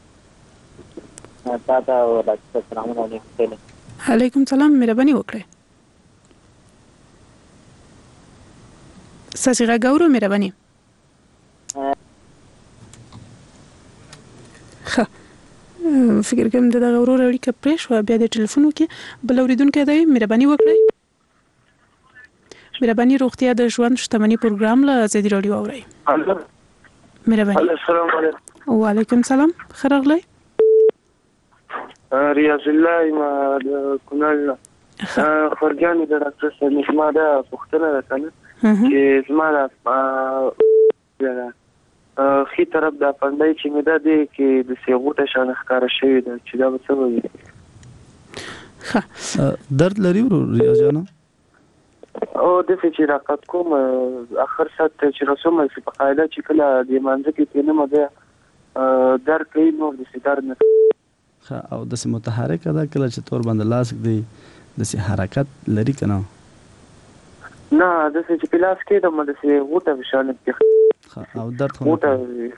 تاسو ډاکټر سلام علیکم علیکم السلام مهرباني وکړئ ساسي غاورو مهرباني فکر کوم د غاورو لري کې پرېښ و بیا د ټلیفون کې بل اوریدونکو دی مهرباني وکړئ مهرباني روغتیا د ژوند شتمنۍ پروګرام له ازادي رادیو اوري مهرباني السلام علیکم وعلیکم السلام خرغلی ریاض الله ما کونل خورګان د ډاکټر صاحب نشما دا پوښتنه وکړه چې زما د خي طرف د پندای چې مې دا دی کې د سیغوټه شان ښکارا شوی دا چې دا څه وایي درد لري ریاضانه او د چې راکټ کوم اخر سات چې رسوم چې په قاعده چې کله د منځ کې تنه مده در کوي نو د سیدار نه او د متحرک ادا کله چې تور باندې لاس دی د حرکت لري کنه نه د چې پلاس کې د مده سي غوټه وشانه کې او درد غوټه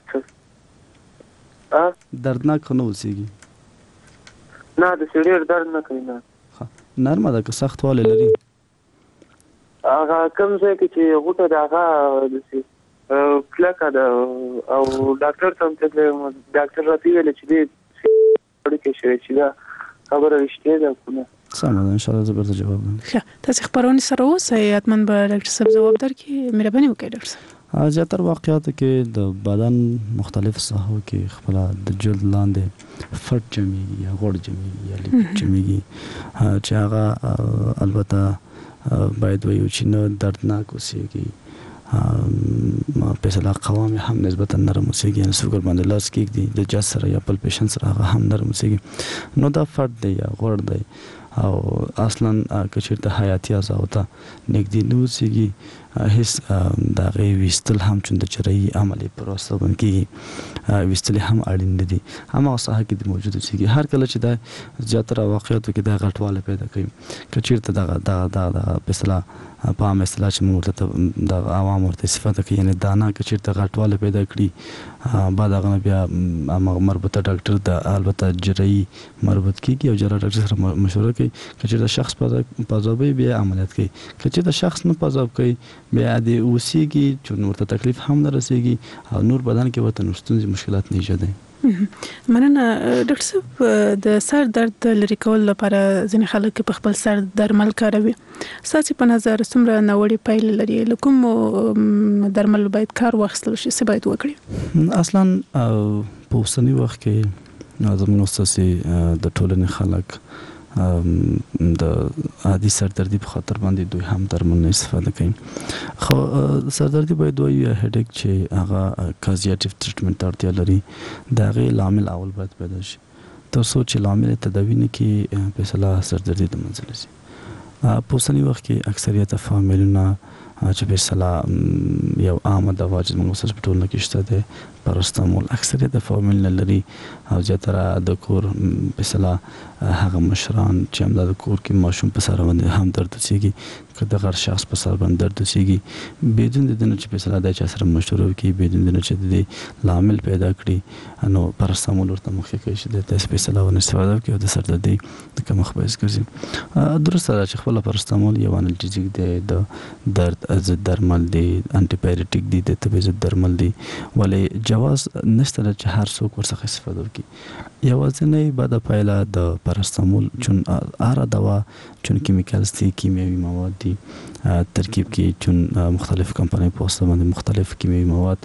دردناک نه وسیږي نه د سړي درد نه کوي نه نرمه ده که سخت واله لري هغه کوم ځای کې چې غوټه دغه د سي کلکه ده او ډاکټر ته ډاکټر راته ویل چې دې کې شوی چې دا خبره رښتیا ده کنه سمه ده ان شاء الله زبرته جواب ده تاسو خبرونه سره اوسئ اتمن به ډاکټر صاحب جواب درکړي مهرباني وکړئ ډاکټر صاحب زیاتره واقعیات کې د بدن مختلف ساحو کې خپل د جلد لاندې فټ جمعي یا غوړ جمعي یا لیپټ جمعي چې هغه البته باید وایو چې نه دردناک اوسېږي په اصطلاح قوام هم نسبتا نرم اوسېږي یعنې سوګر باندې لاس کېږدي د جاز سره یا پلپیشن سره هغه هم نرم اوسېږي نو دا فټ دی یا غوړ دی او اصلا که چېرته حیاتي اعضاو ته نږدې نه اوسېږي هیڅ د هغې ویستل هم چون د چرایي عملي پروسه باندې کېږي ویستل هم اړین نه دي هماغه ساحه کې د موجود اوسېږي هر کله چې دا زیاتره واقعیاتو کې دا غټوالی پیدا کوي که چېرته دغه په اصطلاح په عامه اصطلاح چې موږ ورته د عوام ورته صفته کوي یعنې دانه که چېرته غټوالی پیدا کړي بعد هغه نه بیا هماغه مربوطه ډاکټر د البته جراحي مربوط کېږي او جراح ډاکټر سره مشوره کوي که چېرته شخص پازابوي بیا عملیات کوي که چېرته شخص نه پازاب کوي بیا د اوسېږي چې ورته تکلیف هم نه رسېږي او نور بدن کې ورته نور ستونزې مشکلات نه ایجادوي مننه ډاکټر صاحب د سر درد لرې کول لپاره ځینې خلک په خپل سر درمل کاروي ستاسو په نظر څومره ناوړه پایلې لري کوم درمل باید کار واخیستل شي څه باید وکړي اصلا په اوسني وخت کې زموږ استاسي د ټولنې خلک د عادي سردردي په خاطر باندې دوی هم درمل نه استفاده کوي. خو سردردي باید دوی یا هډیک چې هغه کازیاتیو ټریټمنټ ته اړتیا لري د هغې لامل اول باید پیدا شي تر څو چې لامل تداوی نه کړي په اصطلاح سردردي د منځ شي. په اوسني وخت کې اکثریت فامیلونه چې په اصطلاح یو عامه دوا چې موږ سره په ټولنه کې شته ده پاراسټامول اکثریت فامیلونه لري او زیاتره د کور په اصطلاح هغه مشران چې هم د کور کې ماشوم په سر باندې هم درد وسیږي که د غیر شخص په سر باندې درد وسیږي بدون د دې چې په اصطلاح د چا سره مشوره وکړي بدون د چې د لامل پیدا کړي نو پاراسټامول ورته مخکې کوي چې د په اصطلاح ونه استفاده وکړي او د سردردي د کمښت باعث ګرځي. درسته چې خپل پاراسټامول یو انالجیک دی د درد ضد درمل دی انټي بایوټیک دی د طبي ضد درمل دی ولې جواز نشته چې هر څوک ورڅخه استفاده وکړي. یوازینی بعد پایله د پاراسټامول چون هر دوا چون کیمیکالز دي کیمیاوي مواد دي ترکیب کې چون مختلف کمپنۍ په واسطه باندې مختلف کیمیاوي مواد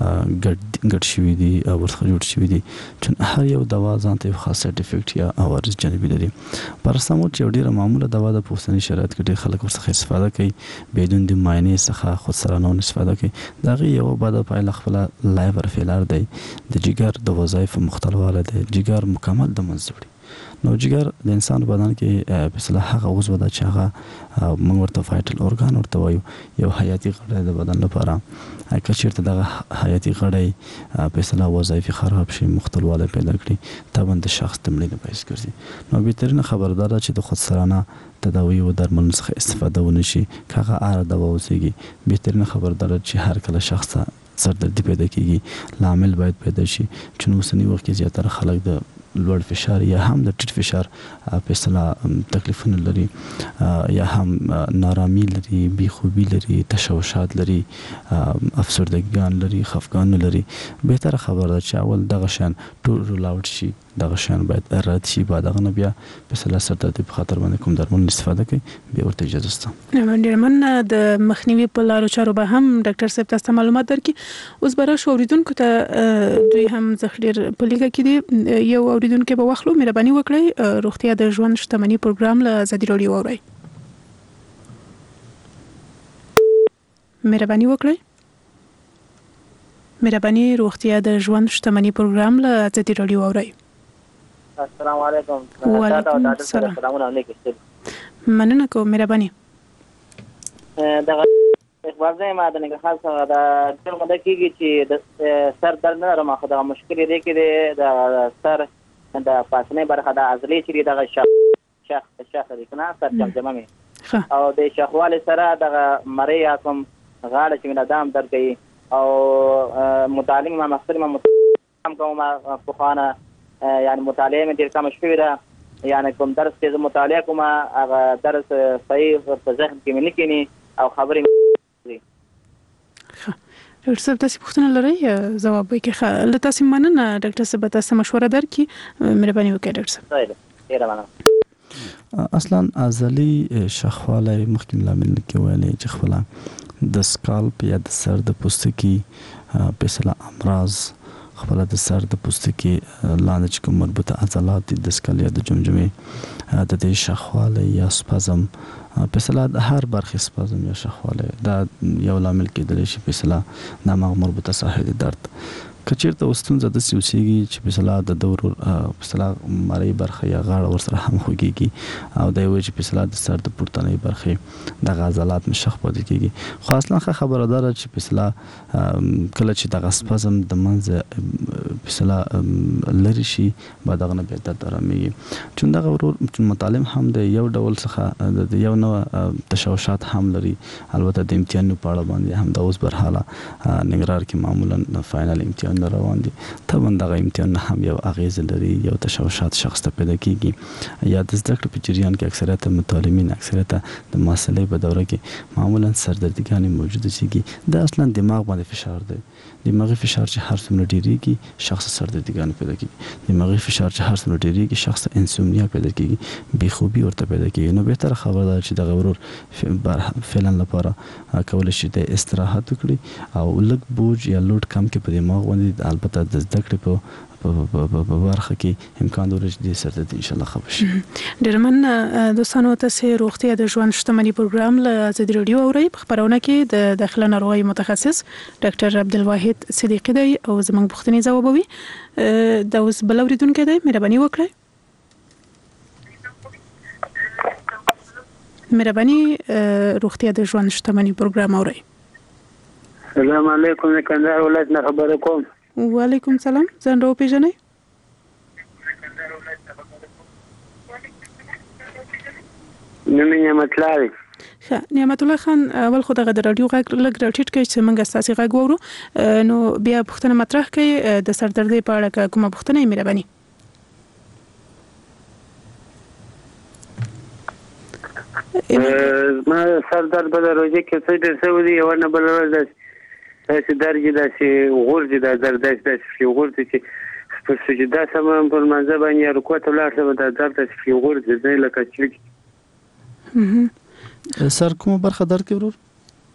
ګډ شوي دي او ورڅخه جوړ شوي دي چون هر یو دوا ځان ته خاص سایډ افیکټ یا عوارض جانبي لري. پاراسټامول چې ډیره معموله دوا د اوسني شرایط کې ډېر خلک ورڅخه استفاده کوي بدون د معاینې څخه خود سره نه استفاده کوي. دا غي یو بعد پایله خپل لایور فیلر دی د جګر د وظایف مختلواله دی جګر مکمل د منځ نو جګر د انسان بدن کې په اصطلاح هغه عضو ده چې هغه موږ ورته وایټل اورګان ورته وایو یو حیاتي غړی د بدن لپاره که چیرته دغه حیاتي غړی په اصطلاح وظایف خراب شي مختلواله پیدا کړي طبعا د شخص د مړینې باعث ګرځي. نو بهترینه خبردار چې د خود سرانه تداوی او درملو څخه استفاده ونه شي کاغه اره دوا وسیږي. بهترینه خبردار چې هر کله شخص سردردي پیدا کیږي لامل باید پیدا شي چې اوسنی وخت کې زیاتره خلک د لوړ فشار یا هم د ټیټ فشار په اصطلاح تکلیفونه لري یا هم نارامي لري بیخوبي لري تشوشات لري افسردګان لري خفګان لري. بهتره خبره ده چې اول دغه شان ټول رول اوټ شي دغه شان باید رد شي بعد هغه نه بیا په اصطلاح سردردي په خاطر باندې کوم درمل استفاده کوي بیا ورته اجازه شته. ډیر من د مخنیوي په لارو چارو به هم ډاکټر صاحب تاسو معلومات درکړي. اوس برا شوریدونکو ته دوی هم ذخیر په لیګه کې دي یو اوریدونکو به واخلو مهرباني وکړئ روغتیا د ژوند شتمنۍ پروګرام له ازادي راډیو اورئ. مهرباني وکړئ مهرباني روغتیا د ژوند شتمنۍ پروګرام له ازادي راډیو اورئ. السلام علیکم. وعلیکم السلام. سلامونه علیکم. مننه کوم مهرباني. دغه اخبار زه ما د نګهار څخه د ډېر مده کېږي چې د سر درد نه لرم خو دغه مشکل دی کې د سر د پاسنۍ برخه د عضلې چې دغه شاخ دی کنه سر جمجمه مې او د شاخوالي سره دغه مری یا کوم غاړه چې مې دام درد کوي او مطالعه ما مخکې ما کوم په خانه یعنی مطالعه مې ډېر کم شوې ده یعنی کوم درس چې مطالعه کوم هغه درس صحیح په ذهن کې مې نه کېني او خبرې ډاکټر صاحب تاسو پوښتنه لرئ جواب وکړئ. له تاسو مننه ډاکټر صاحب تاسو مشوره درکړي مهرباني وکړئ ډاکټر صاحب. ډیره مننه. اصلا عضلي شاخواله مخکې لامل کې ویلې چې خپل د سکالپ یا د سر د پوستکي په اصطلاح امراض خپل د سر د پوستکي لاندې چې کوم مربوطه عضلات دي د سکل یا د جمجمې د دې شاخواله یا سپازم په اصطلاح د هر برخې سپازم یا شاخواله دا یو لامل کېدلی شي په اصطلاح د مربوطه ساحې د درد کچیرته وستونزه د سیوسیږي چې په اصطلاح د دور په اصطلاح مری برخه یا غاړه ورسره هم خوږيږي او د وجه په اصطلاح د سر د پورتنۍ برخه د غزلات مشخ پاتې کیږي. خو اصلا خبره ده چې په اصطلاح کله چې د غسپزم د منځ په اصطلاح لری شي بعد غنه به د آرامي چون دغه ورور مطالب هم د یو ډول څخه د یو نو تشوشات هم لري. البته د امتحان په اړه باندې هم د اوس برحاله نګرار کې معمولا فائنل امتحان روان دي طبعا دغه امتحان هم یو اغیز لري یو تشوشات شخص ته پیدا کیږي یا د زده کړې په جریان کې اکثریت متعلمین اکثریت د مسلې په دوره کې معمولا سردردګانې موجوده شي د اصلا دماغ باندې فشار دی دماغي فشار چې هر څومره ډیریږي شخص سردردګانې پیدا کیږي دماغي فشار چې هر څومره ډیریږي شخص انسومنیا پیدا کیږي بې خوبي ورته پیدا کیږي. نو بهتره خبره ده چې دغه ورور فعلا لپاره کول شي د استراحت وکړي او لږ بوج یا لوډ کم کې په دماغ باندې البته د زده کړې په په برخه کې امکان لري چې د سردردي ان شاء الله ښه شي. ډېر مننه دوستانو، تاسو روغتیا د ژوند شتمنۍ پروګرام له ازادي رادیو اورئ. په خبرونه کې د داخله ناروغیو متخصص ډاکټر عبدالواحد صدیقی دی او زموږ پوښتنې ځوابوي. دا اوس بل اوریدونکی دی، مهرباني وکړئ. مهرباني روغتیا د ژوند شتمنۍ پروګرام اورئ. السلام علیکم، کندهار ولایت نه خبره کوم. وعلیکم سلام، ځان راو پیژنئ؟ نوم یې نعمت الله دی. نعمت الله خان، اول خو دغه د رادیو غږ لږ راټیټ کړئ چې موږ ستاسو غږ واورو. نو بیا پوښتنه مطرح کړئ د سردردي په اړه کومه پوښتنه یې مهرباني. ما سر درد به د روژې کې څه ډېر شوی دی، یوه نه بله ورځ داسې درد یې داسې غورځي، دا درد داسې غورځي چې په سجده سم پر منځه باندې یا رکوع ته ولاړ شم دا درد داسې غورځي دی لکه چرګ. سر کومه برخه درد کوي ورور؟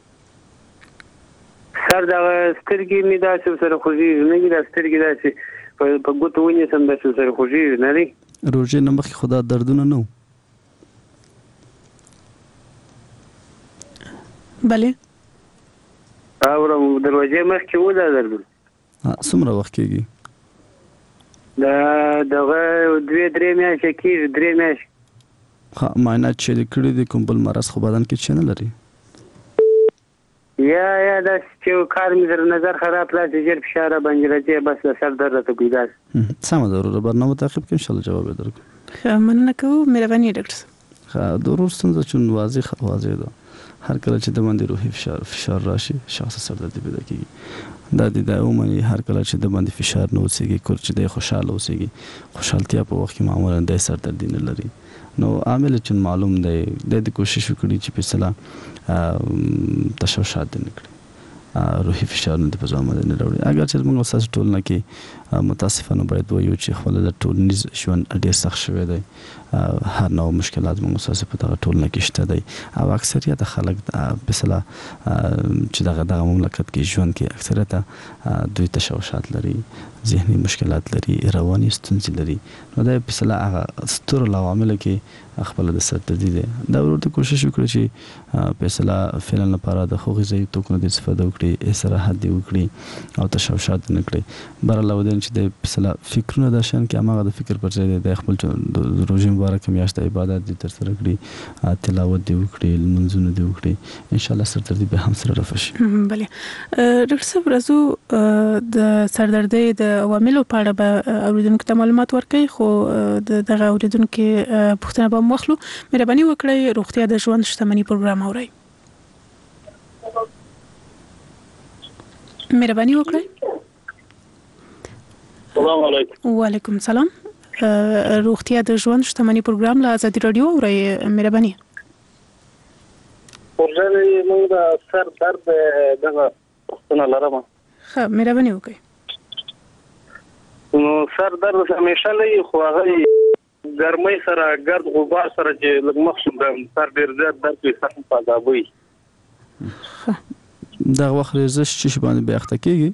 سر دغه سترګې مې داسې سره خوږېږي، نه دي دا سترګې داسې په ګوتو ونیسم داسې سره خوږېږي، نه دی. روژې نه مخکې خو دا دردونه نه و؟ بله اورم دروازې مخکې و دا دردونه. څومره وخت کېږي؟ دا دغه 2-3 میاشتې کېږي، 3 میاشتې. معاینات چې کړي دي کوم بل مرض خو بدن کې چې نه لري؟ یا داسې چې کار مې در نظر خراب کړه چې ژر فشار باندې راځي، بس د سر درد راته کوي داسې. سمه ده وروره، برنامه تعقیب کړئ انشاءالله جواب یې درکړو. ښه مننه کوو، مهرباني ډاکټر صاحب. د ورور ستونزه چون واضح ده، هر کله چې د باندې روحي فشار راشي شخص سردردي پیدا کیږي. دا د عمومي هر کله چې د باندې فشار نه اوسېږي، کور چې د خوشاله اوسېږي، خوشحالتیا په وخت کې معمولا د سردردي نه لري. نو عامل چې معلوم دی د کوشش وکړي چې په اصطلاح تشوشات نه کړي، روحي فشار نه په ځان باندې نه راوړي. اگر چې موږ اساس ټولنه کې متاسفانه باید وایو چې خپل د ټولنیز ژوند ډېر سخت شوی دی، هر نوع مشکلات موږ اساس په دغه ټولنه کې شته دی او اکثریت خلک په اصطلاح چې دغه مملکت کې ژوند کې اکثریت دوی تشوشات لري، ذهني مشکلات لري، رواني ستونزې لري. نو دا په اصطلاح هغه ستر عوامل کې خپل د سردردي دی. دا ورته کوشش وکړي چې په اصطلاح فعلا لپاره د خو غذایی توکو د استفاده وکړي، استراحت دی وکړي او تشوشات نه کړي. بر لودن چې د په اصطلاح فکرونه د شان کې هغه د فکر پر ځای د خپل روزي مبارک میاشت عبادت دي تر سره کړي، تلاوت دی وکړي، منځونه دی وکړي، ان شاء الله سردردي به هم سره رفع شي. بله ډاکټر صاحب، راځو د سردردي د عواملو په اړه به اوریدونکو ته معلومات ورکړئ، خو دغه اوریدونکو پوښتنه به واخلو. مهرباني وکړئ روغتیا د ژوند شتمنۍ پروګرام اورئ. مهرباني وکړئ. السلام علیکم. وعلیکم سلام. روغتیا د ژوند شتمنۍ پروګرام له ازادي رادیو اورئ. مهرباني. ورځې موږ د سر درد دغه پوښتنه لرم. ښه مهرباني وکړئ. نو سر درد همیشه لري، خو هغه ګرمۍ سره ګرد غبار سره چې لږ مخشوم د سر ډېر زیات درد کوي، سخت پازابوي. دغه وخت ورزش چې باندې بیا اخته کېږي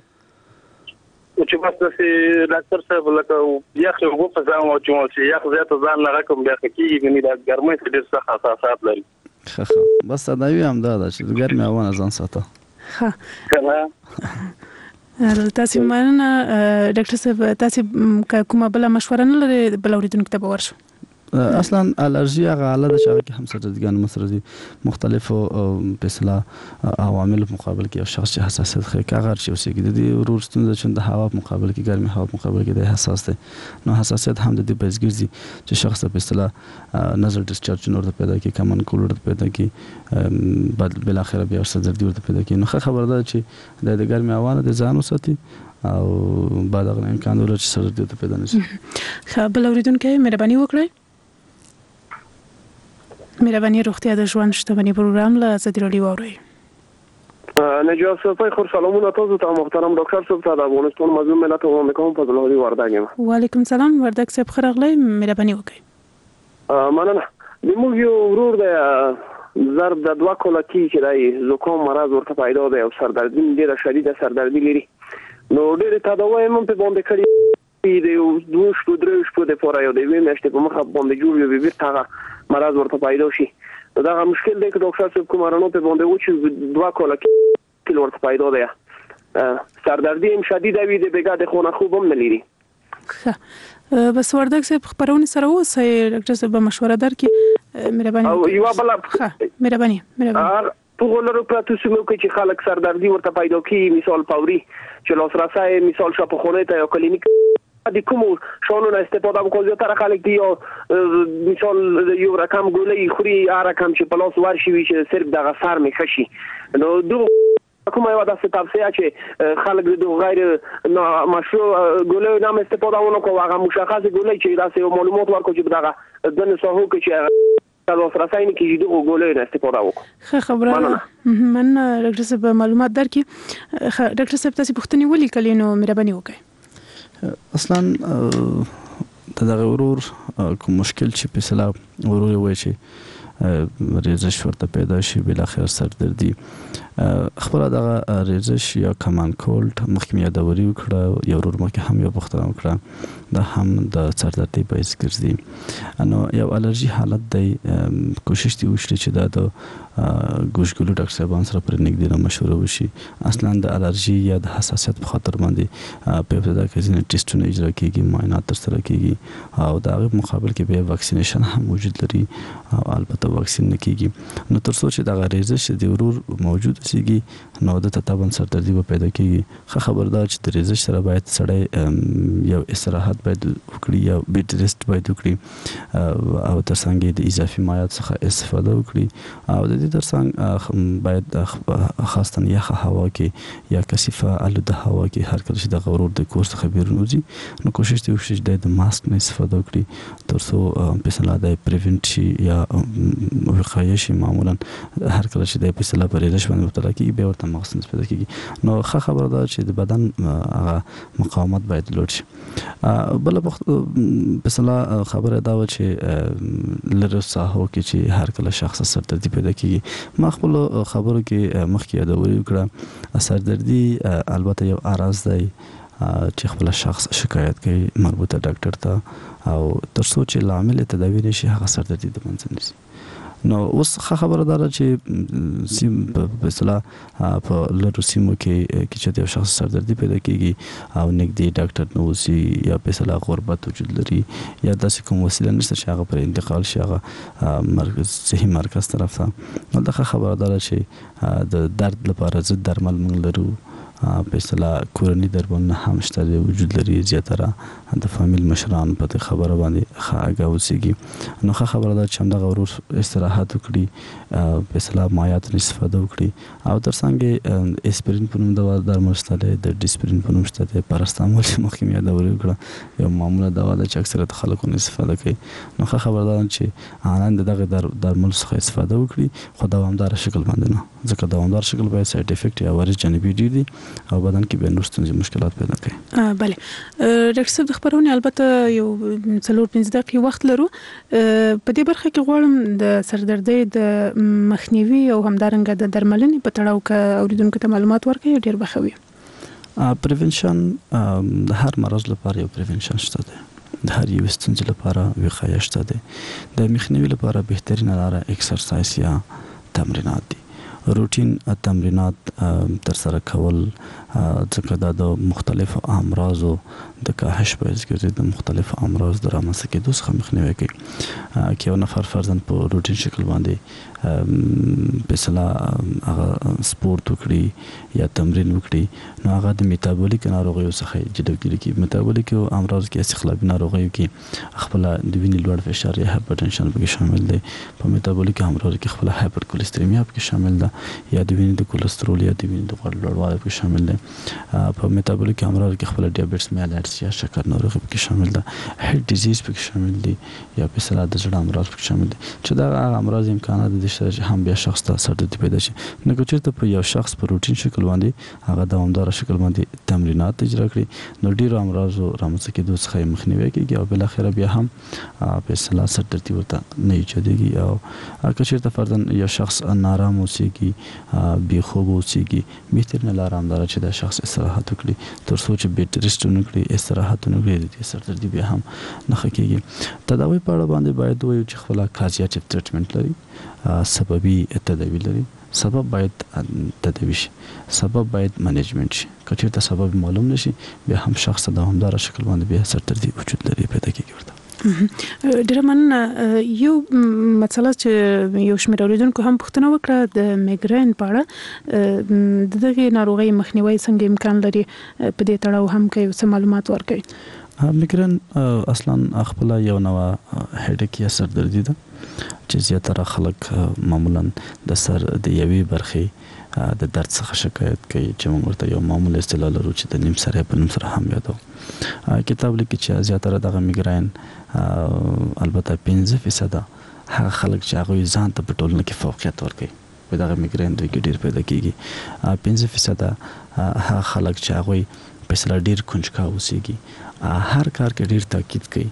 چې بس داسې ډاکټر صاحب لکه یخ اوبه په ځان واچوم چې یخ زیاته ځان نه راکړم بیا ښه کېږي، ګنې دا ګرمۍ څخه ډېر سخت حساسات لري. ښه بس تداوي همدا ده چې د ګرمۍ هوا نه ځان ساته. تاسو مننه ډاکټر صاحب. تاسو کومه بل مشوره نه لرئ بل اوریدونکو ته به ورشو؟ اصلا الرژي هغه حاله ده چې هغه کې هم سردردګان مسره دي، مختلفو په اصطلاح عوامل مقابل کې یو شخص چې حساسیت ښیي، هغه چې اوسېږي د دې ورور ستونزه چې د هوا په مقابل کې ګرمي هوا په مقابل کې د حساس دی. نو حساسیت هم د دې باعث ګرځي چې شخص په اصطلاح نزل ډسچارج ورته پیدا کوي، کمن کول ورته پیدا کوي، بعد بل اخر بیا سردردي ورته پیدا کوي. نو خبر ده چې د ګرمي هوا نه د ځان وساتي او بعد هغه امکان ولري چې سردردي ورته پیدا نشي. ښه بل اوریدونکو مهرباني وکړئ. مهرباني روغتیا د ژوند شتمنۍ پروګرام له ازادي رادیو اورئ. نجات صاحب خور سلامونه تاسو ته محترم ډاکټر صاحب ته د افغانستان مظلوم ملت او مکوم فضل الله وردګ یم. وعلیکم سلام وردګ صاحب خرغلی، مهرباني وکړئ. مننه. د موږ یو ورور د ضرب د 2 کاله کې چې د زکام مرض ورته پیدا دی او سردردي ډیره شدیده سردردي لري. نو ډیره تداوی هم په باندې کړی د یو 2 شپو 3 شپو د پوره یو د وی میاشتې په مخه باندې جوړ وي بیرته مرض ورته پیدا شي دا مشکل دی چې ډاکټر صاحب کومارانو په باندې و چې 2 کاله کې ورته پیدا دی سردردی هم شدید وي د بیګا د خونه خوب هم نه لري بس وردګ صاحب خبرونه سره اوسه ډاکټر صاحب مشوره درکې مهرباني او یو بل مهرباني په ولرو پراتو سمو کې چې خلک سردردی ورته پیدا کی مثال پاوري چې لاس راسه مثال شپ خونه ته یا کلینیک د کوم شاولونه استفاده وکړي تر خلک دی مثال یو رقم ګولې خوري رقم چې په لاس ورشي چې صرف د غفار می خشي نو کومه یو داسې توصیه چې خلک د غیر مشروع ګولې نام استفاده ونکړي هغه مشخص ګولې چې داسې معلومات ورکړي چې دغه د نسوه کې چې تاسو رساینه کې د ګولې استفاده وکړي خبره من ډاکټر صاحب معلومات درکې ډاکټر صاحب تاسو پوښتنه ولیکلې نو مهرباني وکړئ اصلا دغه ورور کوم مشکل چې په سلا ورور وای چې ریزش ورته پیدا شي بل اخر سردردي خبره دغه ریزش یا کمان کولډ مخکې یادوري وکړه یو ورور مکه هم یو پختنه وکړه دا هم د سردردي باعث ګرځي نو یو الرجی حالت دی کوشش دی وشي چې دا د ګوشګلو ډاکټر صاحب سره پر نګدي نه مشوره وشي اصلا د الرجی یا د حساسیت په خاطر باندې په ابتدا کې ځینې ټیسټونه اجرا کیږي معاینات ترسره کیږي او دا غو مقابل کې به واکسینیشن هم موجود لري او البته واکسین نه کیږي نو تر څو چې د ریزش د ورور موجود سیږي نو د تتابن سردردي به پیدا کیږي خبردار چې د ریزش سره باید سړی یو استراحت باید وکړي یا بیډ ریسټ باید وکړي او ترڅنګ د اضافي مایعات څخه استفاده وکړي او د دې ترڅنګ باید خاصه یخه هوا کې یا کثیفه آلوده هوا کې هر کله چې د غرور د کورس خبرونه وځي نو کوشش دی چې د ماسک نه استفاده وکړي تر څو په سلا د پریونټ شي یا وقایه شي معمولا هر کله چې د په سلا پرې رش باندې مبتلا کیږي به ورته مغز استفاده کیږي نو خبره ده چې د بدن مقاومت باید لوړ شي بل په سلا خبره دا و چې لره ساحو کې چې هر کله شخص سردردي پیدا کیږي ما خپل خبرو کې مخکې یادوري وکړه سردردي البته یو اراز دی چې خپل شخص شکایت کوي مربوطه ډاکټر ته او تر څو چې لامل تداوی نشي هغه سردردي د منځ نشي نو اوس خبره ده چې سیم په اصطلاح په لرو سیمو کې چې یو شخص سردردي پیدا کیږي او نږدې ډاکټر نو سي یا په اصطلاح غربت وجود لري یا داسې کوم وسیله نشته چې هغه پر انتقال شي هغه مرکز صحي مرکز طرف ته نو دا خبره ده چې د درد لپاره ضد درمل موږ لرو په اصطلاح کورنی درملونه هم شته وجود لري زیاتره د فامیل مشران په خبره باندې خاګه وسیږي نو خبره ده چې همدغه ورور استراحت وکړي په اصطلاح مایعات استفاده وکړي او ترڅنګ اسپرین په نوم دوا درمل شته د ډیسپرین په نوم شته پاراستامول مخکې یادوري وکړه یو معموله دوا ده چې اکثره خلکو نه استفاده کوي نو خبره ده چې انند دغه درمل څخه استفاده وکړي خو دوامدار شکل باندې نه ځکه دوامدار شکل باید سایډ افیکټ یا ورز جانبي ډیر دي او بدن کې به نور ستونزې مشکلات پیدا کوي بله ډاکټر صاحب د خبرونه البته یو 4-5 دقیقې وخت لرو په دې برخه کې غواړم د سردردي د مخنیوي او همدارنګه د درملنې په تړاو کې اوریدونکو ته معلومات ورکړي ډیر بخوي پریونشن د هر مرض لپاره یو پریونشن شته دی د هر یو ستونزې لپاره وقایه شته دی د مخنیوي لپاره بهترین لاره ایکسرسایز یا تمرینات دي روټین تمرینات تر سره کول ځکه دا د مختلفو امراضو د کاهش باعث ګرځي د مختلفو امراض د رامنځته کېدو څخه مخنیوي کوي کې یو نفر فرضاً په روټین شکل باندې په اصطلاح هغه سپورت وکړي یا تمرین وکړي نو هغه د میټابولیک ناروغیو څخه جلوګیری کوي میټابولیک امراض کې استخلابي ناروغیو کې خپل د وینې لوړ فشار یا هایپرټنشن پکې شامل دي په میټابولیک امراض کې خپل هایپرکولېسترمیا پکې شامل ده یا د وینې د کولېسترول یا د وینې د غوړ لوړوالی پکې شامل دي په میټابولیک امراض کې خپل ډایابټس میلایټس یا شکر ناروغي پکې شامل ده هارت ډیزیز پکې شامل دي یا په اصطلاح د زړه امراض پکې شامل دي چې دا امراض امکانات دي چې هم بیا شخص ته سردردي پیدا شي نو که چېرته په یو شخص په روټین شکل باندې هغه دوامدار شکل باندې تمرینات اجرا کړي نو ډیرو امراضو رامنځته کېدو څخه مخنیوي کیږي او بل اخر بیا هم په اصطلاح سردردي ورته نه ایجادېږي او که چېرته فرضاً یو شخص نارام اوسېږي اوسېږي بې خوبه اوسېږي بهترینه لاره همداره چې دا شخص استراحت وکړي تر څو چې بیډ ریسټ ونه کړي استراحت ونه کړي د دې سردردي بیا هم نښه کېږي تداوی په اړه باندې باید ووایو چې خپله کازیاتیو ټریټمنټ لري سببي تداوی لري سبب باید تداوی شي سبب باید منیجمنت شي که چېرته سبب معلوم نشي بیا هم شخص ته دوامداره شکل باندې بیا سردردي وجود لري پیدا کېږي ورته ډېره مننه یو مسله چې یو شمېر اوریدونکو هم پوښتنه وکړه د میګرین په اړه د دغې ناروغۍ مخنیوی څنګه امکان لري په دې تړاو هم که یو څه معلومات ورکړئ میګرین اصلا خپل یو نوع هډیک یا سردردي ده چې زیاتره خلک معمولا د سر د یوې برخې د درد څخه شکایت کوي چې موږ ورته یو معمول اصطلاح لرو چې د نیم سره په نیم سره هم یادو کتاب لیکي چې زیاتره دغه میګرین البته 15% هغه خلک چې هغه ځان ته په ټولنه کې فوقیت ورکوي په دغه میګرین دوی ډیر پیدا کیږي 15% هغه خلک چې هغه په سلا ډیر کنجکاو اوسېږي هر کار کې ډیر تاکید کوي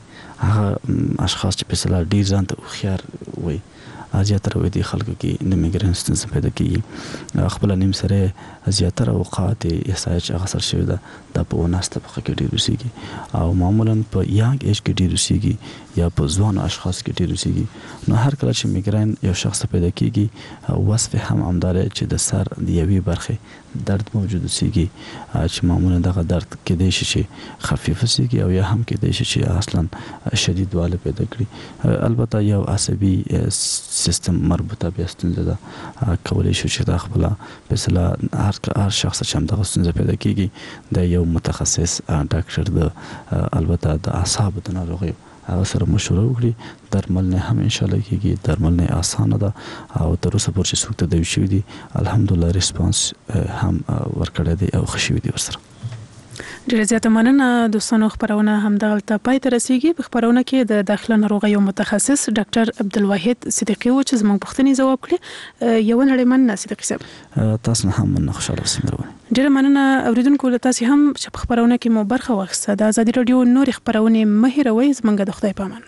هغه اشخاص چې په سلا ډیر ځان ته خيار وي زیاتره وې دي خلکو کې د میګرین ستونزې پیدا کیږي خپل نیم سره زیاتره اوقات احساس هغه سره شوی ده د په وناسته په کې ډیر اوسېږي او معمولا په یانګ ایج کې ډیر اوسېږي یا په ځوان اشخاص کې ډیر اوسېږي نو هر کله چې میګرین یو شخص پیدا کیږي وصف هم همدار چې د سر د یوې برخې درد موجود اوسېږي چې معمولا دغه درد کېدای شي چې خفیف اوسېږي او یا هم کېدای شي چې اصلا شدید واله پیدا کړي البته یو عصبي سیستم مربوطه بیا ستونزه ده کولای شي چې د خپل مثلا هر شخص چې هم دغه ستونزه پیدا کیږي د یو متخصص ډاکټر د البته د اعصاب د ناروغي هغه سره مشوره وکړي درملنه هم ان شاء الله کیږي درملنه اسانه ده او تر اوسه پورې څوک ته دی شوی دي الحمدلله ریسپانس هم ورکړی دی او خوشی دي ورسره ډیره زیاته مننه دوستانو خبرونه هم دغلته پای ته رسیدي په خبرونه کې د داخله ناروغیو متخصص ډاکټر عبدالواحد صدیقي و چې زموږ پوښتنې ځواب کړي یو نړۍ مننه صدیقي صاحب تاسو هم مننه خوشاله اوسئ ډیره مننه اوریدونکو له تاسو هم چې په خبرونه کې مو برخه واخیسته د ازادي رادیو نور خبرونه مه هیروئ زمونږ د خدای پامان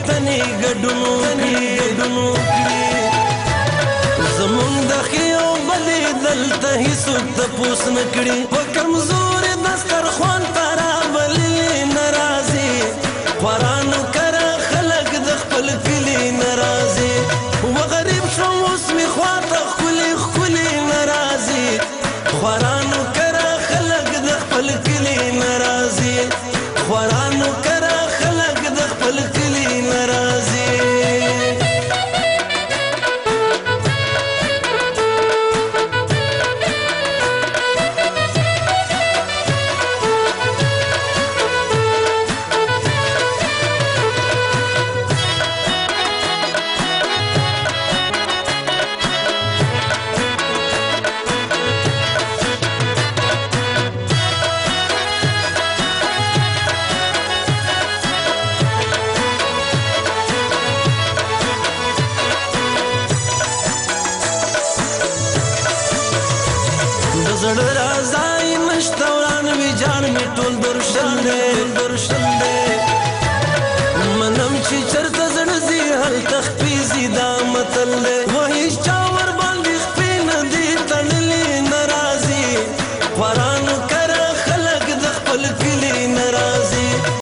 پښتني ګډونو زمونږ د خيو بلې دلته هیڅوک تپوس نه کړي په کمزورې دسترخوان ته رابلې ناراضي خوارانو کره خلک د خپل کلي ناراضي وغریب شوم اوس مې خواته ښکلي ناراضي خوارانو کره خلک د خپل کلي ناراضي خوارانو کره خلک د خپل کلي ناراضي زړه رازای نشته وران وی جان می ټول درشل دی منم چې چرته زړه زی هل تخفیزی دا متل دی